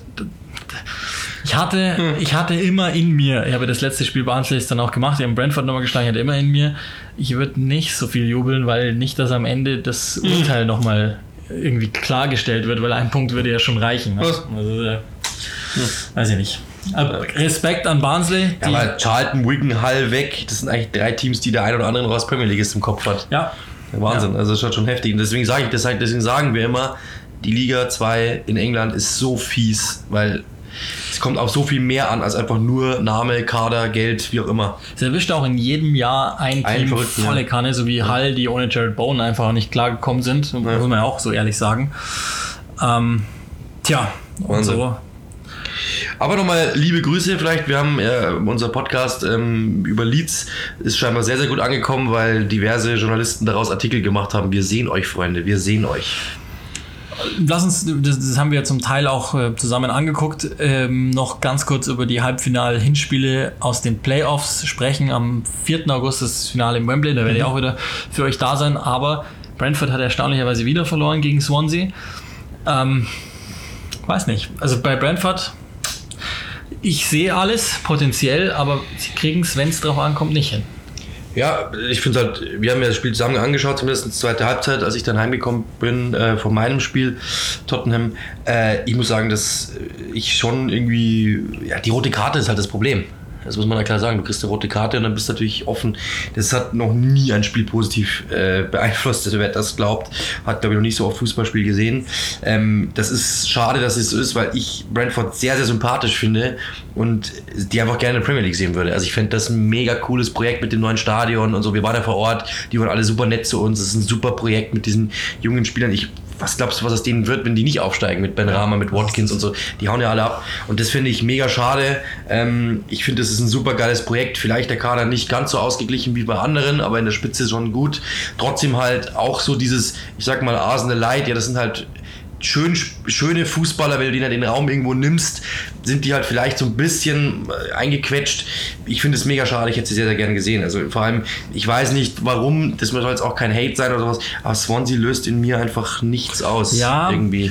Ich hatte, hm. ich hatte immer in mir, ich habe das letzte Spiel Barnsley dann auch gemacht, ich habe Brentford nochmal geschlagen, ich hatte immer in mir, ich würde nicht so viel jubeln, weil nicht, dass am Ende das Urteil hm. nochmal irgendwie klargestellt wird, weil ein Punkt würde ja schon reichen. Ne? Was? Also, äh, hm. Weiß ich nicht. Aber Respekt an Barnsley. Ja, aber Charlton, Wigan, Hull weg, das sind eigentlich drei Teams, die der ein oder andere noch als Premier League im Kopf hat. Ja. Wahnsinn, ja. Also das ist schon heftig. Und deswegen sage ich das, deswegen sagen wir immer, die Liga zwei in England ist so fies, weil es kommt auf so viel mehr an, als einfach nur Name, Kader, Geld, wie auch immer. Es erwischt auch in jedem Jahr ein, ein Team volle ja. Kanne, so wie ja. Hull, die ohne Jared Bowen einfach nicht klargekommen sind, ja. muss man ja auch so ehrlich sagen. Ähm, tja, und so. Aber nochmal liebe Grüße vielleicht, wir haben äh, unser Podcast ähm, über Leeds ist scheinbar sehr, sehr gut angekommen, weil diverse Journalisten daraus Artikel gemacht haben. Wir sehen euch, Freunde, wir sehen euch. Lass uns, das, das haben wir zum Teil auch äh, zusammen angeguckt, ähm, noch ganz kurz über die Halbfinal-Hinspiele aus den Playoffs sprechen. Am vierten August das Finale im Wembley, da werde ich auch wieder für euch da sein, aber Brentford hat erstaunlicherweise wieder verloren gegen Swansea. Ähm, weiß nicht, also bei Brentford... Ich sehe alles potenziell, aber sie kriegen es, wenn es drauf ankommt, nicht hin. Ja, ich finde halt, wir haben ja das Spiel zusammen angeschaut, zumindest die zweite Halbzeit, als ich dann heimgekommen bin äh, von meinem Spiel Tottenham. Äh, ich muss sagen, dass ich schon irgendwie, ja, die rote Karte ist halt das Problem. Das muss man ja klar sagen. Du kriegst eine rote Karte und dann bist du natürlich offen. Das hat noch nie ein Spiel positiv äh, beeinflusst. Wer das glaubt, hat, glaube ich, noch nicht so oft Fußballspiel gesehen. Ähm, das ist schade, dass es so ist, weil ich Brentford sehr, sehr sympathisch finde und die einfach gerne in der Premier League sehen würde. Also ich fände das ein mega cooles Projekt mit dem neuen Stadion und so. Wir waren ja vor Ort, die waren alle super nett zu uns. Das ist ein super Projekt mit diesen jungen Spielern. Ich Was glaubst du, was aus denen wird, wenn die nicht aufsteigen mit Ben Rama, mit Watkins und so? Die hauen ja alle ab. Und das finde ich mega schade. Ähm, ich finde, das ist ein super geiles Projekt. Vielleicht der Kader nicht ganz so ausgeglichen wie bei anderen, aber in der Spitze schon gut. Trotzdem halt auch so dieses, ich sag mal, Arsenal Light. Ja, das sind halt schön, schöne Fußballer, wenn du denen halt den Raum irgendwo nimmst, sind die halt vielleicht so ein bisschen eingequetscht. Ich finde es mega schade, ich hätte sie sehr, sehr gerne gesehen. Also vor allem, ich weiß nicht warum, das soll jetzt auch kein Hate sein oder sowas, aber Swansea löst in mir einfach nichts aus. Ja, irgendwie.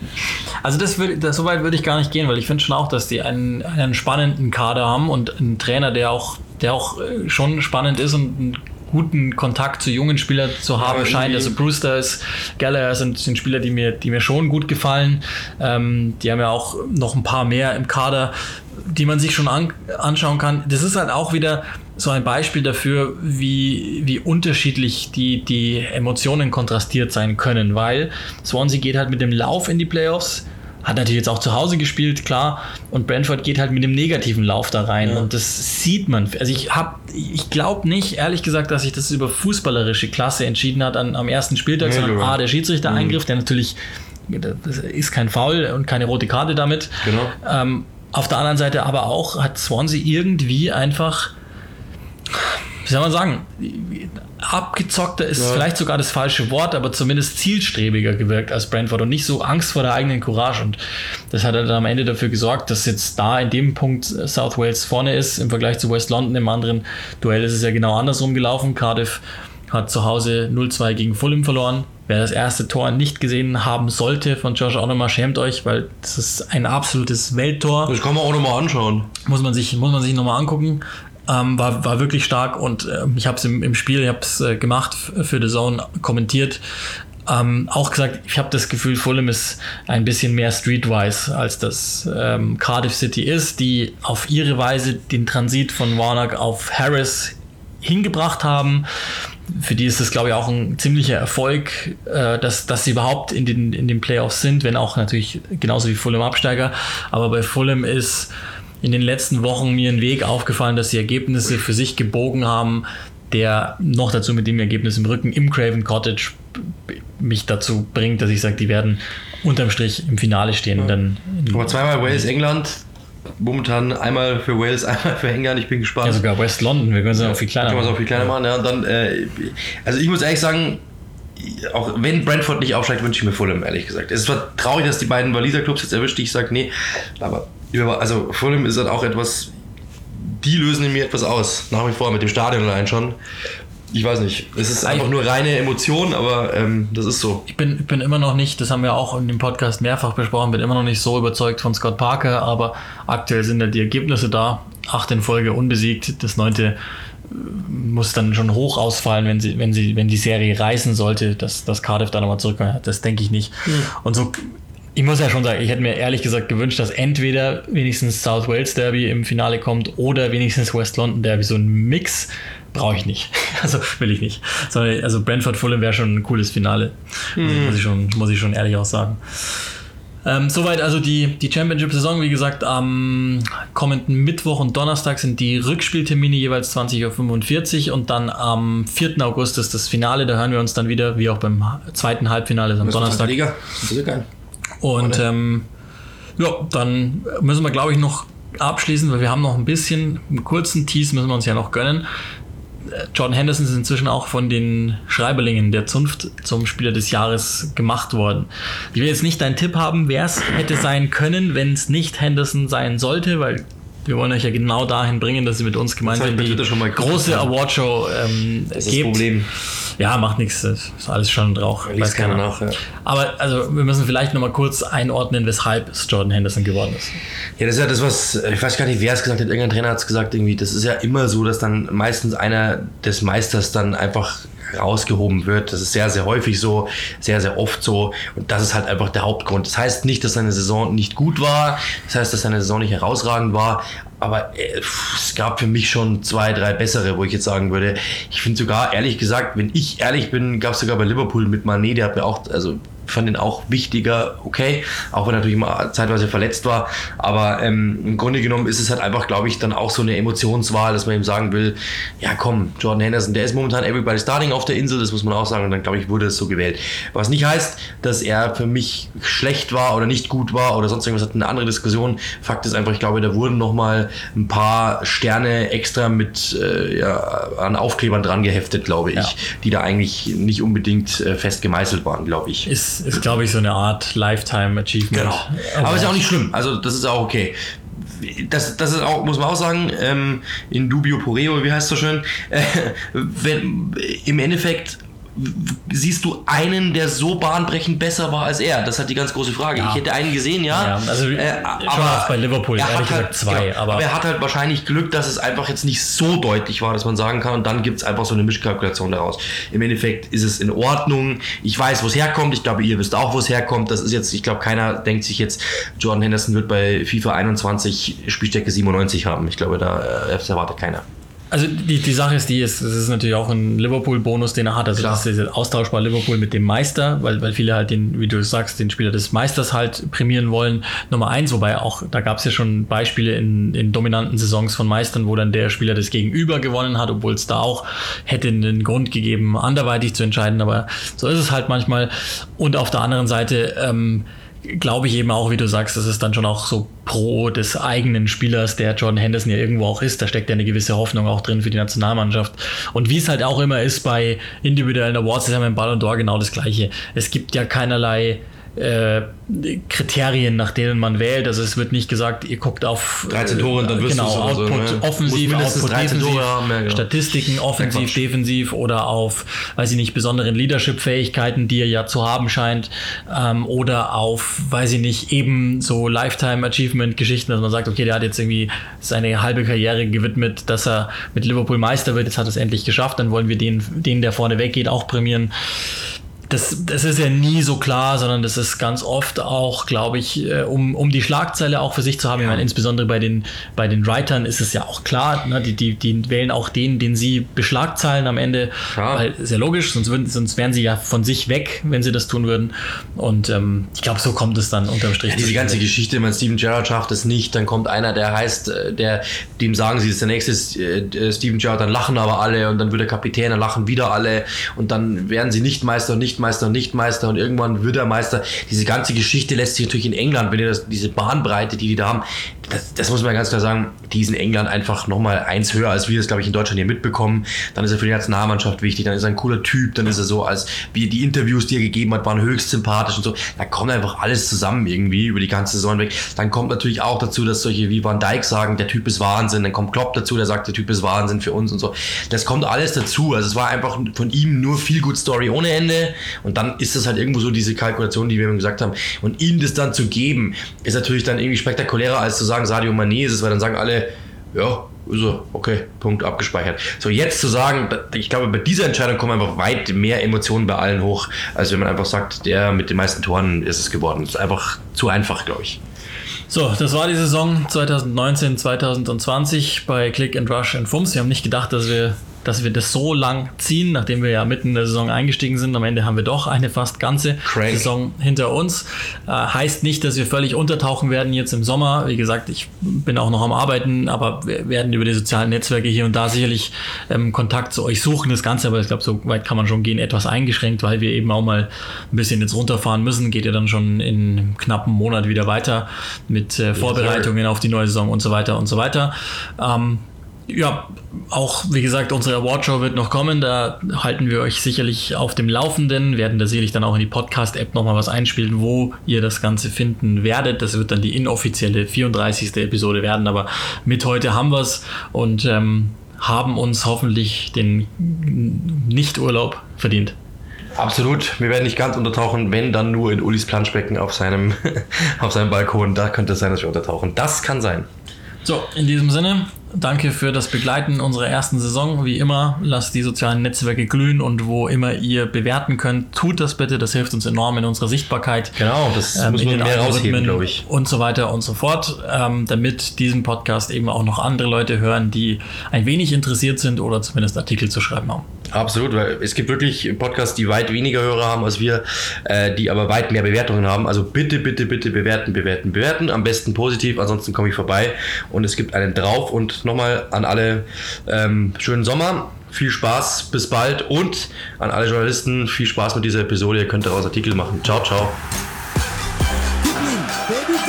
Also das würde, das, so weit würde ich gar nicht gehen, weil ich finde schon auch, dass die einen, einen spannenden Kader haben und einen Trainer, der auch, der auch schon spannend ist und ein guten Kontakt zu jungen Spielern zu haben ja, scheint. Also Brewster ist, Gallagher sind, sind Spieler, die mir, die mir schon gut gefallen. Ähm, die haben ja auch noch ein paar mehr im Kader, die man sich schon an, anschauen kann. Das ist halt auch wieder so ein Beispiel dafür, wie, wie unterschiedlich die, die Emotionen kontrastiert sein können, weil Swansea geht halt mit dem Lauf in die Playoffs, hat natürlich jetzt auch zu Hause gespielt, klar. Und Brentford geht halt mit dem negativen Lauf da rein. Ja. Und das sieht man. Also ich hab, ich glaube nicht, ehrlich gesagt, dass sich das über fußballerische Klasse entschieden hat an, am ersten Spieltag, ja, sondern A, der Schiedsrichter-Eingriff, mhm. der natürlich, das ist kein Foul und keine rote Karte damit. Genau. Ähm, auf der anderen Seite aber auch hat Swansea irgendwie einfach, wie soll man sagen, abgezockter ist ja. vielleicht sogar das falsche Wort, aber zumindest zielstrebiger gewirkt als Brentford und nicht so Angst vor der eigenen Courage. Und das hat dann am Ende dafür gesorgt, dass jetzt da in dem Punkt South Wales vorne ist im Vergleich zu West London. Im anderen Duell ist es ja genau andersrum gelaufen. Cardiff hat zu Hause null zwei gegen Fulham verloren. Wer das erste Tor nicht gesehen haben sollte von Josh Onomah, schämt euch, weil das ist ein absolutes Welttor. Das kann man auch nochmal anschauen. Muss man sich, muss man sich nochmal angucken. Ähm, war, war wirklich stark und äh, ich habe es im, im Spiel, ich habe es äh, gemacht f- für The Zone, kommentiert. ähm, auch gesagt, ich habe das Gefühl, Fulham ist ein bisschen mehr streetwise, als das ähm, Cardiff City ist, die auf ihre Weise den Transit von Warnock auf Harris hingebracht haben. Für die ist das, glaube ich, auch ein ziemlicher Erfolg, äh, dass, dass sie überhaupt in den, in den Playoffs sind, wenn auch natürlich genauso wie Fulham Absteiger. Aber bei Fulham ist in den letzten Wochen mir ein Weg aufgefallen, dass sie Ergebnisse für sich gebogen haben, der noch dazu mit dem Ergebnis im Rücken im Craven Cottage mich dazu bringt, dass ich sage, die werden unterm Strich im Finale stehen. Ja. Dann Aber zweimal Wales, England, momentan einmal für Wales, einmal für England, ich bin gespannt. Ja, sogar West London, wir können es ja auch viel kleiner machen. Können wir es auch viel kleiner machen, ja. Und dann, äh, also ich muss ehrlich sagen, auch wenn Brentford nicht aufsteigt, wünsche ich mir Fulham, ehrlich gesagt. Es ist zwar traurig, dass die beiden Waliser Clubs jetzt erwischt, die ich sage, nee, aber also Fulham ist halt auch etwas, die lösen in mir etwas aus, nach wie vor mit dem Stadion allein schon. Ich weiß nicht, es ist einfach nur reine Emotion, aber ähm, das ist so. Ich bin, bin immer noch nicht, das haben wir auch in dem Podcast mehrfach besprochen, bin immer noch nicht so überzeugt von Scott Parker, aber aktuell sind ja die Ergebnisse da. Acht in Folge unbesiegt, das neunte muss dann schon hoch ausfallen, wenn sie, wenn sie, wenn die Serie reißen sollte, dass, dass Cardiff da nochmal zurückkommt. Das denke ich nicht. Mhm. Und so, ich muss ja schon sagen, ich hätte mir ehrlich gesagt gewünscht, dass entweder wenigstens South Wales Derby im Finale kommt oder wenigstens West London Derby. So ein Mix brauche ich nicht. Also will ich nicht. Sondern, also Brentford Fulham wäre schon ein cooles Finale. Mhm. Muss ich schon, muss ich schon ehrlich auch sagen. Ähm, soweit also die, die Championship-Saison. Wie gesagt, am kommenden Mittwoch und Donnerstag sind die Rückspieltermine jeweils zwanzig Uhr fünfundvierzig und dann am vierten August ist das Finale. Da hören wir uns dann wieder, wie auch beim zweiten Halbfinale ist am Donnerstag. Liga. Und ähm, ja, dann müssen wir, glaube ich, noch abschließen, weil wir haben noch ein bisschen, einen kurzen Tease müssen wir uns ja noch gönnen. Jordan Henderson ist inzwischen auch von den Schreiberlingen der Zunft zum Spieler des Jahres gemacht worden. Ich will jetzt nicht deinen Tipp haben, wer es hätte sein können, wenn es nicht Henderson sein sollte, weil wir wollen euch ja genau dahin bringen, dass ihr mit uns gemeinsam die große Awardshow ähm, das ist gebt. Das Problem. Ja, macht nichts, das ist alles schon Rauch. Weiß keiner nach, ja. Aber also wir müssen vielleicht nochmal kurz einordnen, weshalb es Jordan Henderson geworden ist. Ja, das ist ja das, was, ich weiß gar nicht, wer es gesagt hat, irgendein Trainer hat es gesagt, irgendwie, das ist ja immer so, dass dann meistens einer des Meisters dann einfach rausgehoben wird. Das ist sehr, sehr häufig so, sehr, sehr oft so und das ist halt einfach der Hauptgrund. Das heißt nicht, dass seine Saison nicht gut war, das heißt, dass seine Saison nicht herausragend war, aber äh, es gab für mich schon zwei, drei bessere, wo ich jetzt sagen würde, ich finde sogar, ehrlich gesagt, wenn ich ehrlich bin, gab es sogar bei Liverpool mit Mané, der hat mir auch, also fand den auch wichtiger, okay, auch wenn er natürlich mal zeitweise verletzt war, aber ähm, im Grunde genommen ist es halt einfach, glaube ich, dann auch so eine Emotionswahl, dass man ihm sagen will, ja komm, Jordan Henderson, der ist momentan everybody starting auf der Insel, das muss man auch sagen und dann, glaube ich, wurde es so gewählt. Was nicht heißt, dass er für mich schlecht war oder nicht gut war oder sonst irgendwas, hat eine andere Diskussion. Fakt ist einfach, ich glaube, da wurden nochmal ein paar Sterne extra mit äh, ja, an Aufklebern dran geheftet, glaube ich, ja. die da eigentlich nicht unbedingt äh, fest gemeißelt waren, glaube ich. Ist Ist, glaube ich, so eine Art Lifetime Achievement. Genau. Aber, Aber ist ja auch nicht schlimm. Also, das ist auch okay. Das, das ist auch, muss man auch sagen, ähm, in dubio pro reo, wie heißt es so schön, äh, wenn, im Endeffekt siehst du einen, der so bahnbrechend besser war als er? Das ist halt die ganz große Frage. Ja. Ich hätte einen gesehen, ja. ja also äh, aber auch bei Liverpool, ehrlich gesagt halt, zwei. Genau, aber, aber er hat halt wahrscheinlich Glück, dass es einfach jetzt nicht so deutlich war, dass man sagen kann, und dann gibt es einfach so eine Mischkalkulation daraus. Im Endeffekt ist es in Ordnung. Ich weiß, wo es herkommt. Ich glaube, ihr wisst auch, wo es herkommt. Das ist jetzt, ich glaube, keiner denkt sich jetzt, Jordan Henderson wird bei FIFA einundzwanzig Spielstärke siebenundneunzig haben. Ich glaube, da äh, das erwartet keiner. Also die, die Sache ist die, es ist, ist natürlich auch ein Liverpool-Bonus, den er hat. Also Klar. Das ist austauschbar Liverpool mit dem Meister, weil, weil viele halt den, wie du sagst, den Spieler des Meisters halt prämieren wollen. Nummer eins, wobei auch, da gab es ja schon Beispiele in, in dominanten Saisons von Meistern, wo dann der Spieler des Gegenüber gewonnen hat, obwohl es da auch hätte einen Grund gegeben, anderweitig zu entscheiden. Aber so ist es halt manchmal. Und auf der anderen Seite, ähm, glaube ich eben auch, wie du sagst, das ist dann schon auch so pro des eigenen Spielers, der Jordan Henderson ja irgendwo auch ist. Da steckt ja eine gewisse Hoffnung auch drin für die Nationalmannschaft. Und wie es halt auch immer ist bei individuellen Awards, das ist ja beim Ballon d'Or genau das Gleiche. Es gibt ja keinerlei äh, Kriterien, nach denen man wählt. Also es wird nicht gesagt, ihr guckt auf dreizehn Tore und dann wirst genau, du Output, so, ne? offensiv, Output, defensiv, haben, ja, genau. Statistiken, offensiv, ja, defensiv oder auf, weiß ich nicht, besonderen Leadership-Fähigkeiten, die er ja zu haben scheint, ähm, oder auf, weiß ich nicht, eben so Lifetime-Achievement-Geschichten, dass man sagt, okay, der hat jetzt irgendwie seine halbe Karriere gewidmet, dass er mit Liverpool Meister wird, jetzt hat er es endlich geschafft, dann wollen wir den, den der vorne weggeht, auch prämieren. das, das ist ja nie so klar, sondern das ist ganz oft auch, glaube ich, um, um die Schlagzeile auch für sich zu haben. Ich meine, insbesondere bei den, bei den Writern ist es ja auch klar, ne? die, die, die wählen auch den, den sie beschlagzeilen am Ende. Ja. Weil, ist ja logisch, sonst, würden, sonst wären sie ja von sich weg, wenn sie das tun würden. Und ähm, ich glaube, so kommt es dann unterm Strich. Ja, diese ganze Geschichte, wenn Steven Gerrard schafft es nicht, dann kommt einer, der heißt, der, dem sagen sie, das ist der nächste äh, Steven Gerrard, dann lachen aber alle und dann wird der Kapitän, dann lachen wieder alle und dann werden sie nicht Meister und nicht Meister und nicht Meister und irgendwann wird er Meister. Diese ganze Geschichte lässt sich natürlich in England, wenn ihr das, diese Bahnbreite, die die da haben, das, das muss man ganz klar sagen, die ist in England einfach nochmal eins höher, als wir das, glaube ich, in Deutschland hier mitbekommen. Dann ist er für die Nationalmannschaft wichtig, dann ist er ein cooler Typ, dann ist er so, als wie die Interviews, die er gegeben hat, waren höchst sympathisch und so. Da kommt einfach alles zusammen irgendwie über die ganze Saison weg. Dann kommt natürlich auch dazu, dass solche wie Van Dijk sagen, der Typ ist Wahnsinn. Dann kommt Klopp dazu, der sagt, der Typ ist Wahnsinn für uns und so. Das kommt alles dazu. Also es war einfach von ihm nur viel Good Story ohne Ende. Und dann ist das halt irgendwo so diese Kalkulation, die wir ihm gesagt haben. Und ihm das dann zu geben, ist natürlich dann irgendwie spektakulärer, als zu sagen, Sadio Mané ist es, weil dann sagen alle, ja, so, okay, Punkt abgespeichert. So, jetzt zu sagen, ich glaube, bei dieser Entscheidung kommen einfach weit mehr Emotionen bei allen hoch, als wenn man einfach sagt, der mit den meisten Toren ist es geworden. Das ist einfach zu einfach, glaube ich. So, das war die Saison zwanzig neunzehn zwanzig zwanzig bei Click and Rush and Fums. Wir haben nicht gedacht, dass wir dass wir das so lang ziehen, nachdem wir ja mitten in der Saison eingestiegen sind. Am Ende haben wir doch eine fast ganze Crank. Saison hinter uns. Äh, heißt nicht, dass wir völlig untertauchen werden jetzt im Sommer. Wie gesagt, ich bin auch noch am Arbeiten, aber wir werden über die sozialen Netzwerke hier und da sicherlich ähm, Kontakt zu euch suchen. Das Ganze, aber ich glaube, so weit kann man schon gehen, etwas eingeschränkt, weil wir eben auch mal ein bisschen jetzt runterfahren müssen. Geht ja dann schon in einem knappen Monat wieder weiter mit äh, Vorbereitungen auf die neue Saison und so weiter und so weiter. Ähm, Ja, auch wie gesagt, unsere Awardshow wird noch kommen, da halten wir euch sicherlich auf dem Laufenden, werden da sicherlich dann auch in die Podcast-App nochmal was einspielen, wo ihr das Ganze finden werdet. Das wird dann die inoffizielle vierunddreißigste Episode werden, aber mit heute haben wir es und ähm, haben uns hoffentlich den Nicht-Urlaub verdient. Absolut, wir werden nicht ganz untertauchen, wenn dann nur in Ulis Planschbecken auf seinem, auf seinem Balkon, da könnte es sein, dass wir untertauchen. Das kann sein. So, in diesem Sinne, danke für das Begleiten unserer ersten Saison. Wie immer, lasst die sozialen Netzwerke glühen und wo immer ihr bewerten könnt, tut das bitte. Das hilft uns enorm in unserer Sichtbarkeit. Genau, das ähm, muss man mehr rausheben, glaube ich. Und so weiter und so fort, ähm, damit diesen Podcast eben auch noch andere Leute hören, die ein wenig interessiert sind oder zumindest Artikel zu schreiben haben. Absolut, weil es gibt wirklich Podcasts, die weit weniger Hörer haben als wir, äh, die aber weit mehr Bewertungen haben. Also bitte, bitte, bitte bewerten, bewerten, bewerten. Am besten positiv, ansonsten komme ich vorbei. Und es gibt einen drauf. Und nochmal an alle ähm, schönen Sommer. Viel Spaß, bis bald. Und an alle Journalisten, viel Spaß mit dieser Episode. Ihr könnt daraus Artikel machen. Ciao, ciao.